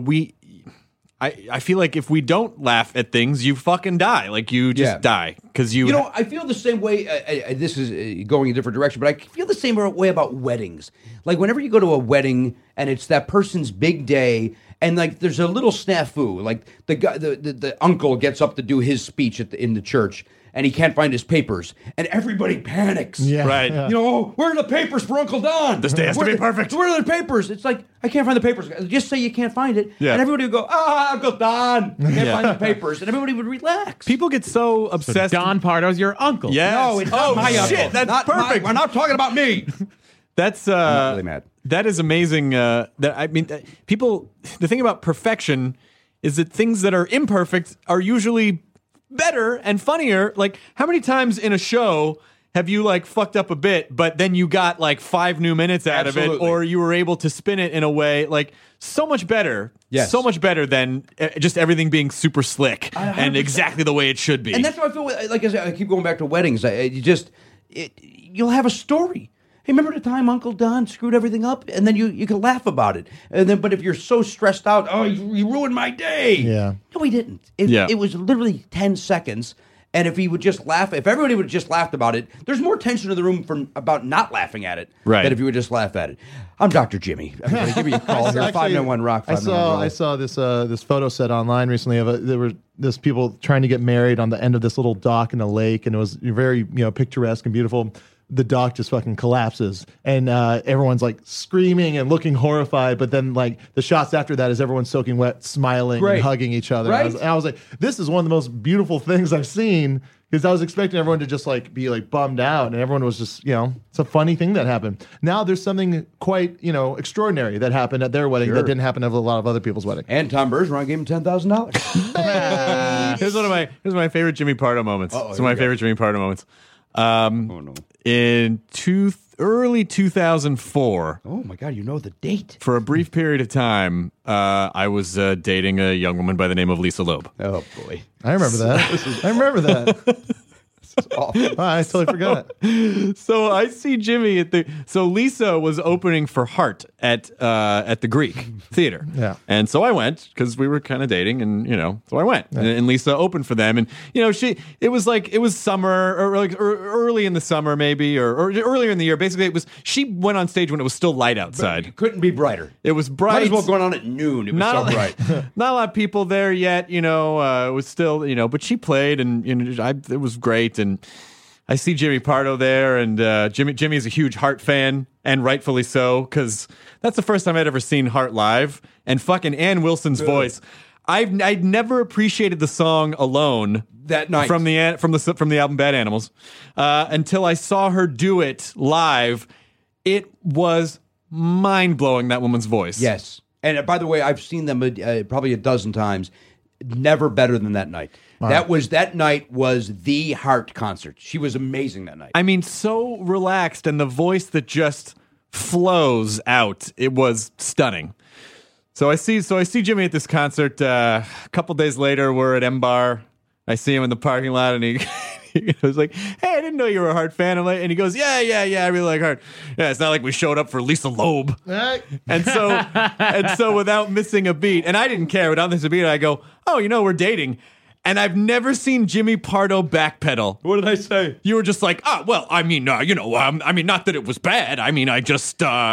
I feel like if we don't laugh at things, you fucking die. Like you just die because you. I feel the same way. This is going a different direction, but I feel the same way about weddings. Like whenever you go to a wedding and it's that person's big day, and like there's a little snafu. Like the guy, the uncle gets up to do his speech in the church. And he can't find his papers, and everybody panics. Yeah, right. Yeah. Where are the papers for Uncle Don? This day has to be perfect. Where are the papers? It's like, I can't find the papers. Just say you can't find it, and everybody would go, Uncle Don, I can't find the papers, and everybody would relax. People get so obsessed. Don Pardo's your uncle. Yes. No, it's not my shit, uncle. that's not perfect. We're not talking about me. That's I'm not really mad. That is amazing. People. The thing about perfection is that things that are imperfect are usually better and funnier. Like, how many times in a show have you like fucked up a bit, but then you got like 5 new minutes out of it, or you were able to spin it in a way like so much better, so much better than just everything being super slick and exactly the way it should be. And that's how I feel. Like I keep going back to weddings. You'll have a story. Hey, remember the time Uncle Don screwed everything up? And then you can laugh about it. But if you're so stressed out, you ruined my day. Yeah. No, he didn't. It was literally 10 seconds. And if he would just laugh, if everybody would have just laughed about it, there's more tension in the room about not laughing at it than if you would just laugh at it. I'm Dr. Jimmy. Everybody give me a call here. 591 Rock. I saw this photo set online recently of there were this people trying to get married on the end of this little dock in a lake, and it was very picturesque and beautiful. The dock just fucking collapses, and everyone's like screaming and looking horrified. But then, like the shots after that, is everyone soaking wet, smiling and hugging each other. Right? I was like, this is one of the most beautiful things I've seen, because I was expecting everyone to just like be like bummed out, and everyone was just it's a funny thing that happened. Now there's something quite extraordinary that happened at their wedding that didn't happen at a lot of other people's weddings. And Tom Bergeron gave him $10,000. Here's my favorite Jimmy Pardo moments. Favorite Jimmy Pardo moments. In early 2004. Oh my God, you know the date. For a brief period of time, I was dating a young woman by the name of Lisa Loeb. Oh boy, I remember that. I remember that. Awful. I totally forgot. So I see Jimmy so Lisa was opening for Hart at the Greek Theater. Yeah. And so I went because we were kind of dating, and so I went, and Lisa opened for them, and it was summer or early in the summer maybe, or earlier in the year. Basically, she went on stage when it was still light outside. It couldn't be brighter. It was bright. Might as well going on at noon. It was so bright. Not a lot of people there yet. It was still but she played, and it was great. And I see Jimmy Pardo there, and Jimmy is a huge Hart fan, and rightfully so, because that's the first time I'd ever seen Hart live. And fucking Ann Wilson's voice, I'd never appreciated the song Alone that night from the album Bad Animals until I saw her do it live. It was mind blowing, that woman's voice. Yes, and by the way, I've seen them probably a dozen times. Never better than that night. Wow. That night was the Hart concert. She was amazing that night. I mean, so relaxed, and the voice that just flows out. It was stunning. So I see Jimmy at this concert. A couple days later, we're at M Bar. I see him in the parking lot, and he was like, "Hey, I didn't know you were a Hart fan." And he goes, "Yeah, I really like Hart. Yeah, it's not like we showed up for Lisa Loeb." And so without missing a beat, and I didn't care. Without missing a beat, I go, "Oh, we're dating." And I've never seen Jimmy Pardo backpedal. What did I say? You were just like, well, I mean, not that it was bad. I mean, it's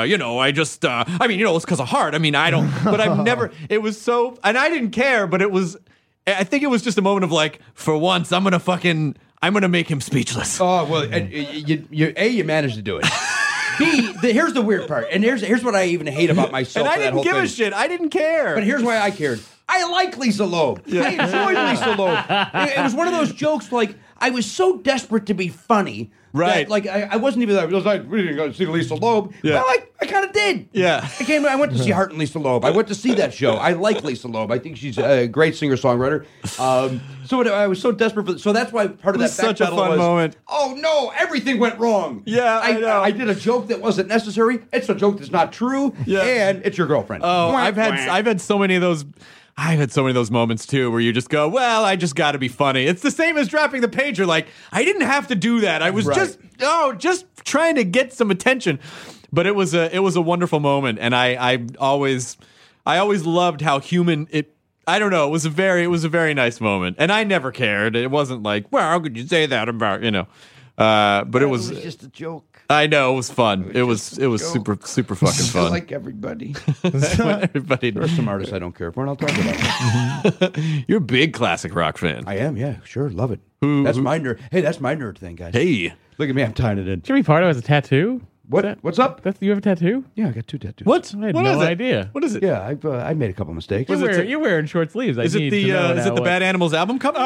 because of Hart. I mean, I don't, but I've never, it was so, and I didn't care, but I think it was just a moment of like, for once, I'm going to make him speechless. Oh, well, you managed to do it. B, here's the weird part, and here's what I even hate about myself. And I didn't give a shit. I didn't care. But here's why I cared. I like Lisa Loeb. Yeah. I enjoyed Lisa Loeb. It was one of those jokes, like, I was so desperate to be funny. Right. That, like, I wasn't even there. I was like, we didn't go to see Lisa Loeb. Yeah. Well, I kind of did. Yeah. I went to see Hart and Lisa Loeb. I went to see that show. I like Lisa Loeb. I think she's a great singer-songwriter. So I was so desperate so that's why part of that such a fun was, moment. Oh, no, everything went wrong. Yeah, I know. I did a joke that wasn't necessary. It's a joke that's not true. Yeah. And it's your girlfriend. Oh, I've had so many of those I've had so many of those moments too, where you just go, "Well, I just got to be funny." It's the same as dropping the pager. Like, I didn't have to do that. I was just trying to get some attention. But it was a wonderful moment, and I always loved how human it. I don't know. It was a very nice moment, and I never cared. It wasn't like, well, how could you say that about But it was just a joke. I know, it was fun. It was super fucking fun. Like everybody. Everybody. There are some artists I don't care for, and I'll talk about them. You're a big classic rock fan. I am, yeah, sure, love it. That's my nerd. Hey, that's my nerd thing, guys. Hey, look at me, I'm tying it in. Jimmy Pardo has a tattoo. What's up? You have a tattoo? Yeah, I got 2 tattoos. What? I had no idea. What is it? Yeah, I made a couple mistakes. You're wearing short sleeves. Is it the Bad Animals album cover?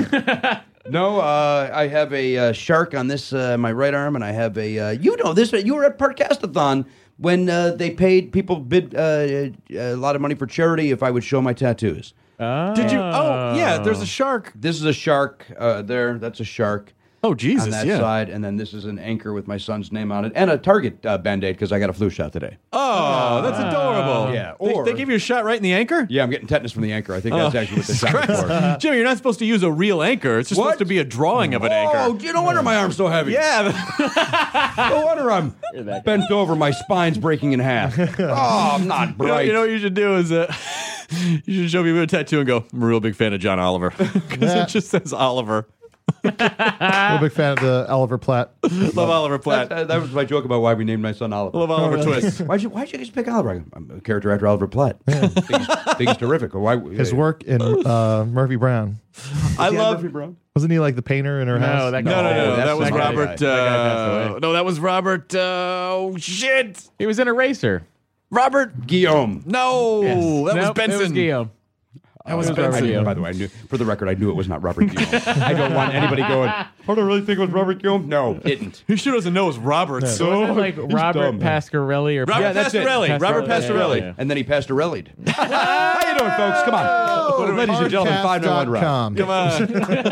No, I have a shark on this my right arm, and I have a this. You were at Podcastathon when they paid people bid a lot of money for charity if I would show my tattoos. Did you? Oh, yeah. There's a shark. This is a shark. There, that's a shark. Oh, Jesus, on that yeah. side, and then this is an anchor with my son's name on it, and a Target Band-Aid because I got a flu shot today. Oh, that's adorable. Yeah, they give you a shot right in the anchor? Yeah, I'm getting tetanus from the anchor. I think that's actually what they shot me for. Jimmy, you're not supposed to use a real anchor. It's just supposed to be a drawing of an anchor. Oh, no wonder my arm's so heavy. Yeah. No wonder I'm bent over. My spine's breaking in half. Oh, I'm not bright. You know what you should do is you should show me a tattoo and go, I'm a real big fan of John Oliver. Because it just says Oliver. I'm a big fan of the Oliver Platt. Love Oliver Platt. That was my joke about why we named my son Oliver. Love Oliver Twist. Why'd you guys pick Oliver? I'm a character actor, Oliver Platt. Yeah. think he's terrific. His work in Murphy Brown. I love Murphy Brown. Wasn't he like the painter in her house? No. That was Robert. No, that was Robert. Oh shit! He was in Eraser. Robert Guillaume. No, that was Nope, Benson. It was Guillaume. That was Benson. By the way, for the record, I knew it was not Robert Guillaume. I don't want anybody going, I don't really think it was Robert Guillaume. No, it didn't. Who sure doesn't know it's Robert? So wasn't it like Robert Pasquarelli or Robert Pastorelli. Robert Pastorelli. Yeah. And then he Pastorelli'd. How you doing, folks? Come on. Ladies and gentlemen, 591 Rock. Come on.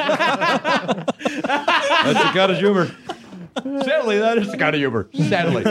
That's the kind of humor. Sadly, that is the kind of humor. Sadly.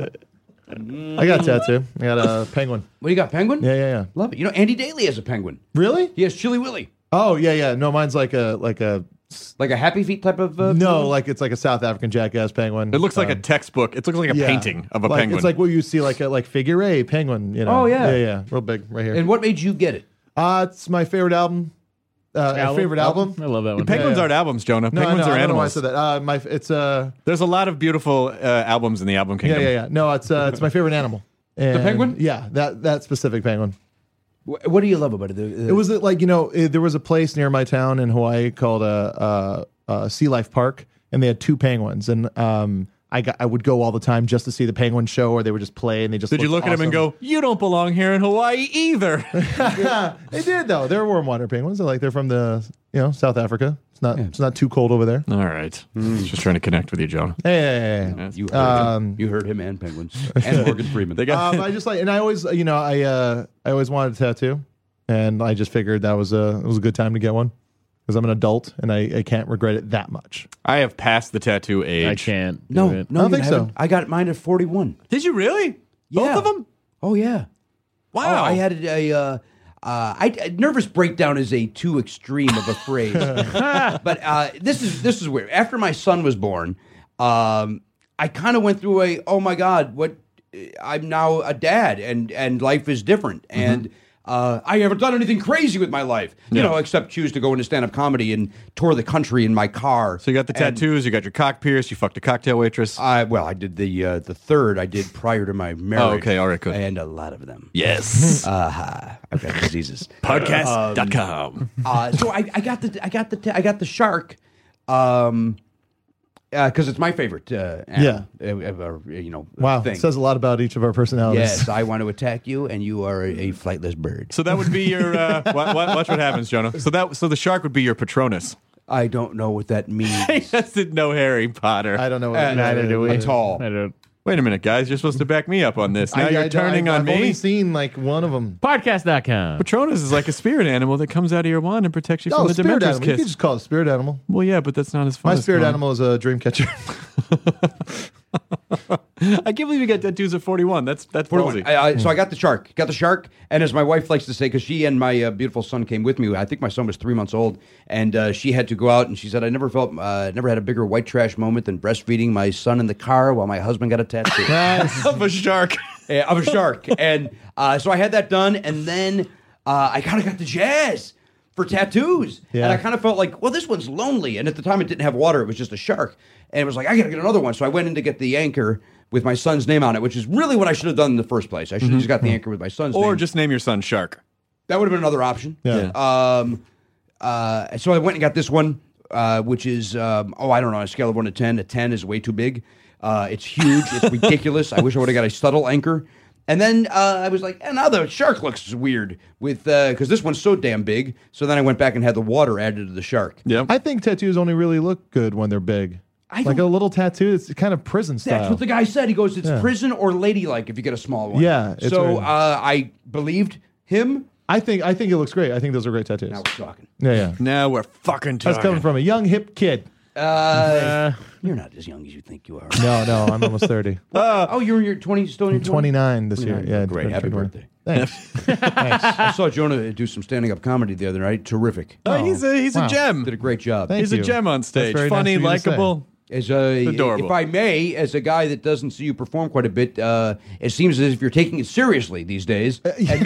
I got a tattoo. I got a penguin. What, you got penguin? Yeah. Love it. You know, Andy Daly has a penguin. Really? He has Chili Willy. Oh, yeah. No, mine's like a Like a Happy Feet type of... no, like it's like a South African jackass penguin. It looks like a textbook. It looks like a painting of a penguin. It's like what you see, like a figure eight penguin. You know? Oh, yeah. Yeah. Real big right here. And what made you get it? It's my favorite album. Favorite album. I love that one. Penguins aren't albums, Jonah. Penguins are I don't know why I animals. said that. It's There's a lot of beautiful albums in the album kingdom. Yeah. No, it's my favorite animal. And, the penguin? Yeah, that specific penguin. What do you love about it? It was like, there was a place near my town in Hawaii called Sea Life Park, and they had 2 penguins, and I would go all the time just to see the penguin show, or they would just play, and they just Did you look at him and go, you don't belong here in Hawaii either? They did though. They're warm water penguins. They're from the South Africa. It's not too cold over there. All right. Just trying to connect with you, Jonah. Hey. You heard him and penguins and Morgan Freeman. I just and I always I always wanted a tattoo, and I just figured it was a good time to get one. Because I'm an adult and I can't regret it that much. I have passed the tattoo age. I can't. No, do it. no, I don't think so. I got mine at 41. Did you really? Yeah. Both of them? Oh yeah. Wow. Oh, I had a nervous breakdown is a too extreme of a phrase, but this is weird. After my son was born, I kind of went through oh my God, I'm now a dad and life is different and. I haven't done anything crazy with my life, except choose to go into stand-up comedy and tour the country in my car. So you got the tattoos, you got your cock pierced, you fucked a cocktail waitress. I did the third I did prior to my marriage. Oh, okay, all right, good. And a lot of them. Yes. I've got diseases. Podcast.com. So I got the shark. Because it's my favorite. Yeah. Wow. Thing. It says a lot about each of our personalities. Yes, I want to attack you, and you are a flightless bird. So that would be your. Watch what happens, Jonah. So the shark would be your Patronus. I don't know what that means. He doesn't know Harry Potter. I don't know what Neither do we. At all. I don't. Wait a minute, guys. You're supposed to back me up on this. Now you're turning on I've me. only seen like one of them. Podcast.com. Patronus is like a spirit animal that comes out of your wand and protects you from the spirit Dementor's animal. You kiss. could just call it a spirit animal. Well, yeah, but that's not as fun. My as spirit mine. animal is a dream catcher. I can't believe you got tattoos at 41. That's ballsy. So I got the shark, and as my wife likes to say, because she and my beautiful son came with me. I think my son was 3 months old, and she had to go out, and she said, I never had a bigger white trash moment than breastfeeding my son in the car while my husband got a tattoo of a shark. Of a shark, and so I had that done, and then I kind of got the jazz for tattoos, and I kind of felt like, well, this one's lonely, and at the time it didn't have water; it was just a shark, and it was like, I got to get another one, so I went in to get the anchor with my son's name on it, which is really what I should have done in the first place. I should have just got the anchor with my son's name. Or just name your son Shark. That would have been another option. Yeah. So I went and got this one, which is, I don't know, on a scale of 1 to 10. A 10 is way too big. It's huge. It's ridiculous. I wish I would have got a subtle anchor. And then I was like, now the shark looks weird with because this one's so damn big. So then I went back and had the water added to the shark. Yep. I think tattoos only really look good when they're big. Like a little tattoo, it's kind of prison style. That's what the guy said. He goes, it's prison or ladylike if you get a small one. Yeah. So I believed him. I think it looks great. I think those are great tattoos. Now we're talking. Yeah. Now we're fucking talking. That's coming from a young, hip kid. You're not as young as you think you are. No, I'm almost 30. You're in your 20s, still in your 20s? 29 this year. Yeah, great. Happy birthday. Thanks. I saw Jonah do some standing up comedy the other night. Terrific. He's a gem. Did a great job. He's a gem on stage. Funny, likable. Adorable. If I may, as a guy that doesn't see you perform quite a bit, it seems as if you're taking it seriously these days. And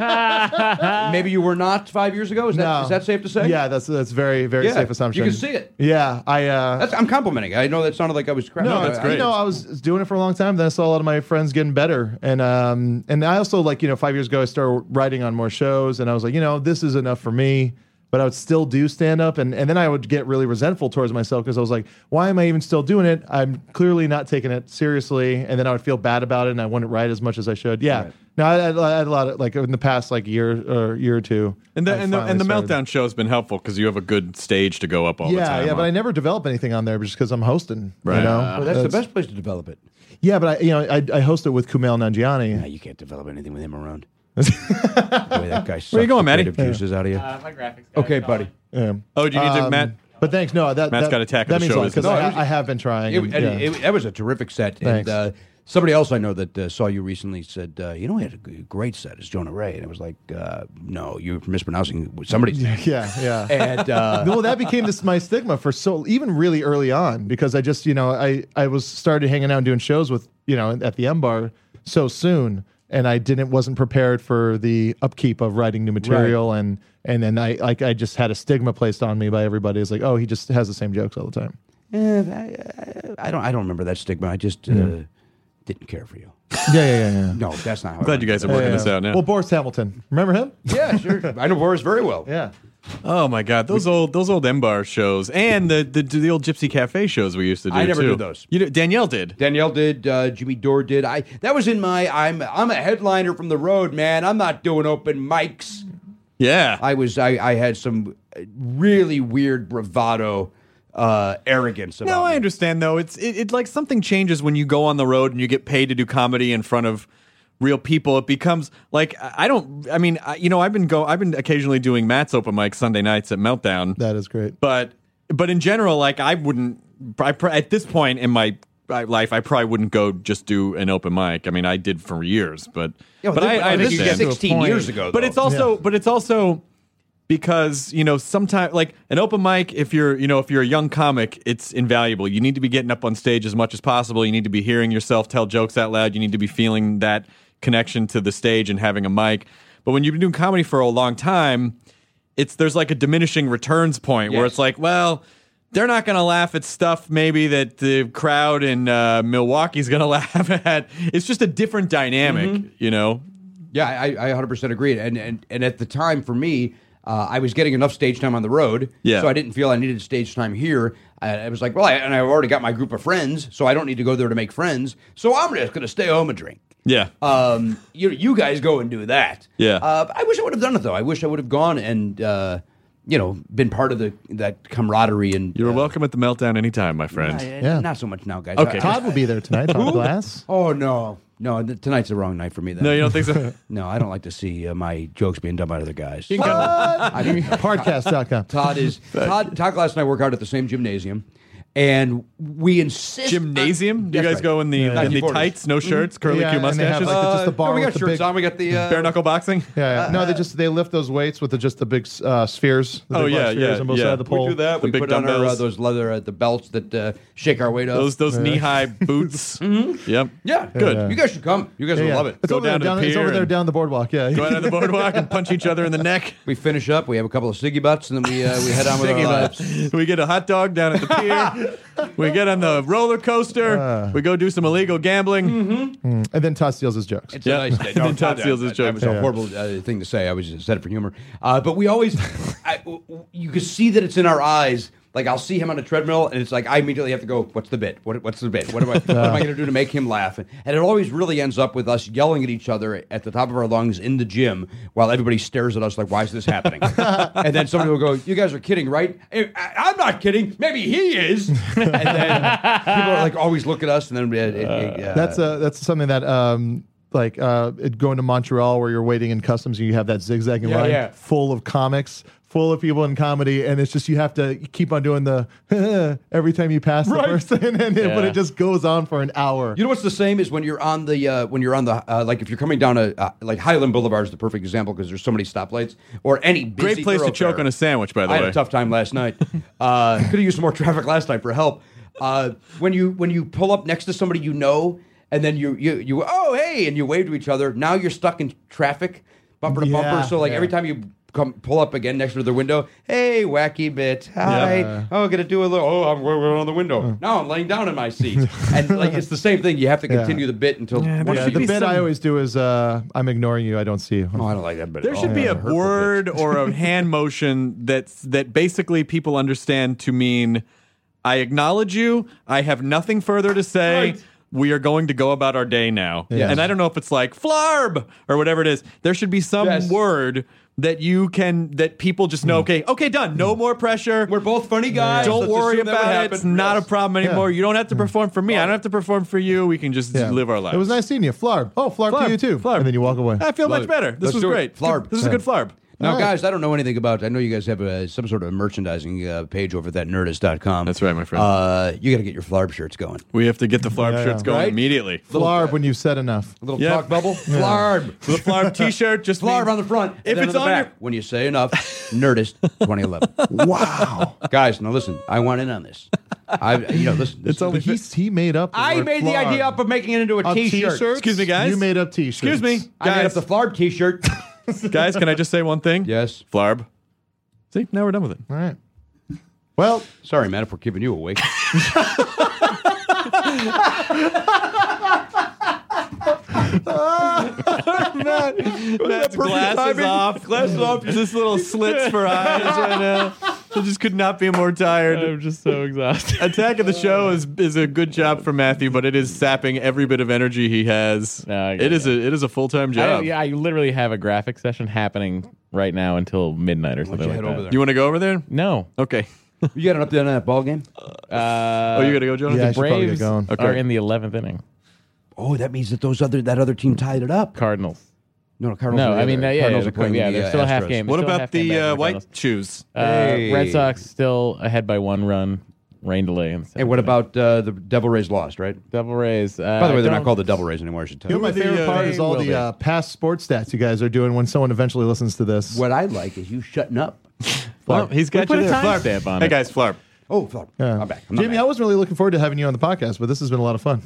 maybe you were not 5 years ago. Is that safe to say? Yeah, that's very very safe assumption. You can see it. Yeah, I'm complimenting. I know that sounded like I was crapping. No, that's great. I was doing it for a long time. Then I saw a lot of my friends getting better, and I also 5 years ago I started writing on more shows, and I was like, this is enough for me. But I would still do stand-up, and then I would get really resentful towards myself because I was like, why am I even still doing it? I'm clearly not taking it seriously, and then I would feel bad about it, and I wouldn't write as much as I should. Yeah. Right. No, I had a lot of, in the past, year or two. And the Meltdown show has been helpful because you have a good stage to go up all the time. Yeah, but I never develop anything on there just because I'm hosting. Right. Well, that's the best place to develop it. Yeah, but I host it with Kumail Nanjiani. No, you can't develop anything with him around. The way that guy Where you going, Matty? Juices out of you. My graphics guy. Okay, buddy. Yeah. Oh, do you need to, Matt? But thanks. No, Matt's got to tackle the show because I have been trying. That was a terrific set. Thanks. And somebody else I know that saw you recently said, he had a great set. It's Jonah Ray. And it was like, no, you're mispronouncing somebody's name. Yeah. And well, that became my stigma for even really early on because I just, I was started hanging out and doing shows with, at the M Bar so soon. And I wasn't prepared for the upkeep of writing new material, right. and then I just had a stigma placed on me by everybody. It's like, oh, he just has the same jokes all the time. I don't remember that stigma. I just didn't care for you. Yeah. No, that's not how. I'm glad you guys are working this out now. Well, Boris Hamilton, remember him? Yeah, sure. I know Boris very well. Yeah. Oh my God, those old M-Bar shows and the old Gypsy Cafe shows we used to do. I never too. did those. Danielle did. Danielle did. Jimmy Dore did. That was in my. I'm a headliner from the road, man. I'm not doing open mics. Yeah, I had some really weird bravado. Arrogance about I understand though. It's like something changes when you go on the road and you get paid to do comedy in front of real people. It becomes like I've been occasionally doing Matt's open mic Sunday nights at Meltdown. That is great. But in general, at this point in my life, I probably wouldn't go just do an open mic. I mean, I did for years, but I this understand. is 16 years ago. Though. But it's also because sometimes an open mic, if you're a young comic, it's invaluable. You need to be getting up on stage as much as possible. You need to be hearing yourself tell jokes out loud. You need to be feeling that connection to the stage and having a mic. But when you've been doing comedy for a long time, there's like a diminishing returns point where it's like, well, they're not going to laugh at stuff maybe that the crowd in Milwaukee's going to laugh at. It's just a different dynamic, Yeah, I 100% agree. And at the time for me, I was getting enough stage time on the road, so I didn't feel I needed stage time here. I was like, and I've already got my group of friends, so I don't need to go there to make friends. So I'm just going to stay home and drink. Yeah. You guys go and do that. Yeah. I wish I would have done it though. I wish I would have gone and been part of that camaraderie. And you're welcome at the Meltdown anytime, my friend. Yeah. Not so much now, guys. Okay. Todd will be there tonight. Todd Glass. Oh no. Tonight's the wrong night for me. Then. No, you don't think so? No, I don't like to see my jokes being done by other guys. Podcast.com. Todd Glass and I work out at the same gymnasium, And we insist. Gymnasium? Do you guys go in the tights, no shirts, curly Q and they have, mustaches? like, just the bar we got with the shirts big- on. We got the bare knuckle boxing? Yeah, no, they lift those weights with just the big spheres. The big black spheres on both sides of the pole. We do that. The We big put on our, dumbbells. those leather the belts that shake our weight up. Those knee-high boots. Yep. Yeah, Good. You guys should come. You guys will love it. It's Go over there, down to the it's over pier there and- down the boardwalk. Yeah, Go out on the boardwalk and punch each other in the neck. We finish up. We have a couple of ciggy butts, and then we head on with our lives. We get a hot dog down at the pier. We get on the roller coaster. We go do some illegal gambling. and then Todd steals his jokes. It's a nice day. And then Todd steals his That jokes. was a horrible thing to say. I was just said it for humor. But we always, you can see that it's in our eyes. Like, I'll see him on a treadmill, and it's like I immediately have to go, what's the bit? What's the bit? What am I going to do to make him laugh? And it always really ends up with us yelling at each other at the top of our lungs in the gym while everybody stares at us like, why is this happening? And then somebody will go, you guys are kidding, right? I'm not kidding. Maybe he is. And then people are like, always look at us, and then That's something that going to Montreal where you're waiting in customs and you have that zigzagging line full of comics, full of people in comedy, and it's just you have to keep on doing the every time you pass the person, but it just goes on for an hour. You know what's the same is when you're on the like if you're coming down like Highland Boulevard is the perfect example because there's so many stoplights or any busy Great place to choke on a sandwich, by the way. I had a tough time last night. Could have used some more traffic last night for help. When you pull up next to somebody you know, and then you oh hey, and you wave to each other. Now you're stuck in traffic, bumper to bumper. So every time you pull up again next to their window, hey, wacky bit, hi, gonna do a little. Oh, we're on the window. Now I'm laying down in my seat, and like it's the same thing. You have to continue the bit until. The bit I always do is I'm ignoring you. I don't see you. Oh, I don't like that bit. There should be a word or a hand motion that basically people understand to mean, I acknowledge you. I have nothing further to say. Right. We are going to go about our day now. Yes. And I don't know if it's like flarb or whatever it is. There should be some word that people just know, okay, done. No more pressure. We're both funny guys. Don't Let's worry assume that would about it. happen. It's not a problem anymore. You don't have to perform for me. I don't have to perform for you. We can just live our lives. It was nice seeing you. Flarb. Oh, Flarb to you too. Flarb. And then you walk away. I feel much better. This Let's was do it. great. Flarb. This is a good flarb. Now, guys, I don't know anything about. I know you guys have some sort of merchandising page over at thatnerdist.com. That's right, my friend. You got to get your Flarb shirts going. We have to get the flarb shirts going Right? immediately. Flarb when you've said enough. A little talk bubble. Flarb. The flarb T-shirt, just Flarb means- on the front. If and then it's on the on back, when you say enough, Nerdist 2011. Wow. Guys, now listen. I want in on this. Listen. It's only He made up. the I word made the Flarb. idea up of making it into a T-shirt. T-shirts? Excuse me, guys. You made up T-shirts. Excuse me, I made up guys. the Flarb T-shirt. Guys, can I just say one thing? Yes. Flarb. See, now we're done with it. All right. Well, Sorry, man, if we're keeping you awake. Matt's glasses off. Glasses off. Just little slits for eyes right now. I just could not be more tired. I'm just so exhausted. Attack of the Show is a good job for Matthew, but it is sapping every bit of energy he has. No, I get It is a full-time job. I literally have a graphic session happening right now until midnight or something like head that. over there? You want to go over there? No. Okay. You got an update on that ball game? Oh, you got to go, Jonathan? Yeah, I should probably get Braves going. Okay. are in the 11th inning. Oh, that means that that other team tied it up. Cardinals. No, Cardinals. No, are the I mean, other. yeah, Cardinals are playing yeah, the there's still a half Astros. game. What Still a about half game back the for white Cardinals. shoes? Hey. Red Sox still ahead by 1 run. Rain delay. In the Hey, what about the Devil Rays lost, right? Devil Rays? By the way, they're not called the Devil Rays anymore, I should tell You know, you. my favorite part is all will the past sports stats you guys are doing when someone eventually listens to this. What I like is you shutting up. Well, he's got put you a there. Flarb. timestamp on Hey, it. guys, Flarb. Oh, fuck. Yeah. I'm back. I'm not Jamie, back. I wasn't really looking forward to having you on the podcast, but this has been a lot of fun.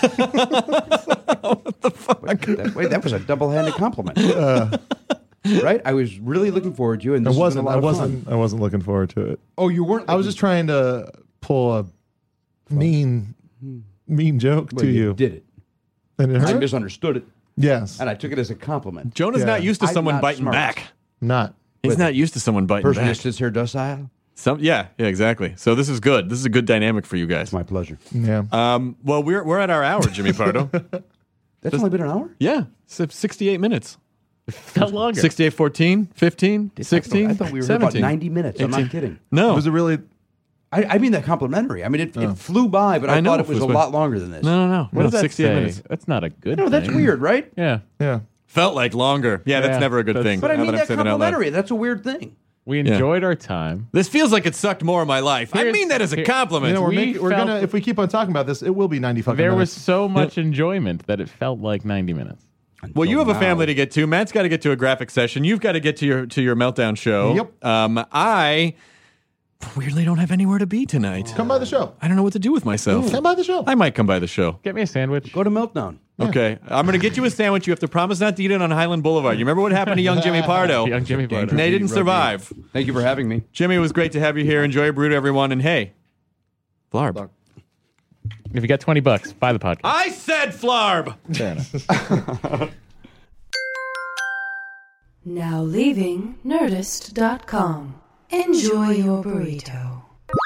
Wait, that was a double-handed compliment. Right? I was really looking forward to you, and this has been a lot of fun. I wasn't looking forward to it. Oh, you weren't? I was just trying to pull a mean joke Well, to you. did it. And it I hurt? misunderstood it, Yes. and I took it as a compliment. Jonah's Yeah. not used to I'm someone not biting smart. back. Not. He's not used to someone biting Person back. just sits here docile. Yeah, exactly. So this is good. This is a good dynamic for you guys. It's my pleasure. Yeah. Well, we're at our hour, Jimmy Pardo. That's only been an hour? Yeah, 68 minutes. Felt longer. 68, 14, 15, 16, I thought we were here about 17. 90 minutes. I'm 18. not kidding. No. Was it really? I mean that complimentary. I mean, it flew by, but I know thought it it was a flew by. lot longer than this. No. What does that 68 say? minutes. That's not a good No, thing. that's weird, right? Yeah. Yeah. Felt like longer. Yeah, that's Yeah, never a good that's- thing. But I now mean that I'm that saying it out loud. complimentary. That's a weird thing. We enjoyed our time. This feels like it sucked more of my life. I mean that as a compliment. You know, we're gonna if we keep on talking about this, it will be 90 fucking There minutes. was so much enjoyment that it felt like 90 minutes. Well, you have a family to get to. Matt's got to get to a graphic session. You've got to get to your meltdown show. Yep. I weirdly don't have anywhere to be tonight. Come by the show. I don't know what to do with myself. Come by the show. I might come by the show. Get me a sandwich. Go to Meltdown. Okay. I'm going to get you a sandwich. You have to promise not to eat it on Highland Boulevard. You remember what happened to young Jimmy Pardo? Young Jimmy Pardo. And they didn't survive. Thank you for having me. Jimmy, it was great to have you here. Enjoy your burrito, everyone. And hey, Flarb. If you got $20, buy the podcast. I said Flarb. Fair enough. Now leaving Nerdist.com. Enjoy your burrito.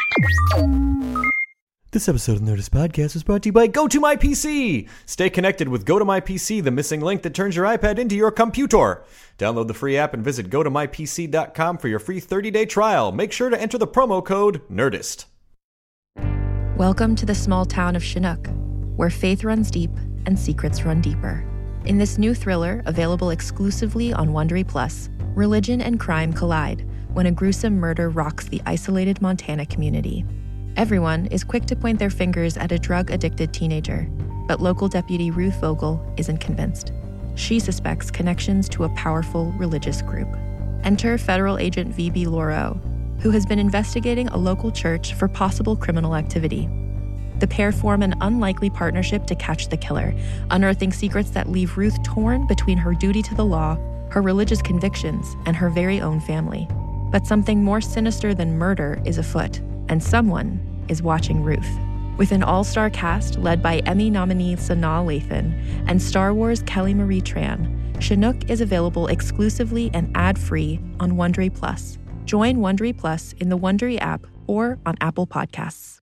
This episode of the Nerdist Podcast was brought to you by GoToMyPC. Stay connected with GoToMyPC, the missing link that turns your iPad into your computer. Download the free app and visit GoToMyPC.com for your free 30-day trial. Make sure to enter the promo code NERDIST. Welcome to the small town of Chinook, where faith runs deep and secrets run deeper. In this new thriller, available exclusively on Wondery Plus, religion and crime collide when a gruesome murder rocks the isolated Montana community. Everyone is quick to point their fingers at a drug-addicted teenager, but local deputy Ruth Vogel isn't convinced. She suspects connections to a powerful religious group. Enter federal agent V.B. Lauro, who has been investigating a local church for possible criminal activity. The pair form an unlikely partnership to catch the killer, unearthing secrets that leave Ruth torn between her duty to the law, her religious convictions, and her very own family. But something more sinister than murder is afoot, and someone is watching Ruth. With an all-star cast led by Emmy nominee Sanaa Lathan and Star Wars Kelly Marie Tran, Chinook is available exclusively and ad-free on Wondery Plus. Join Wondery Plus in the Wondery app or on Apple Podcasts.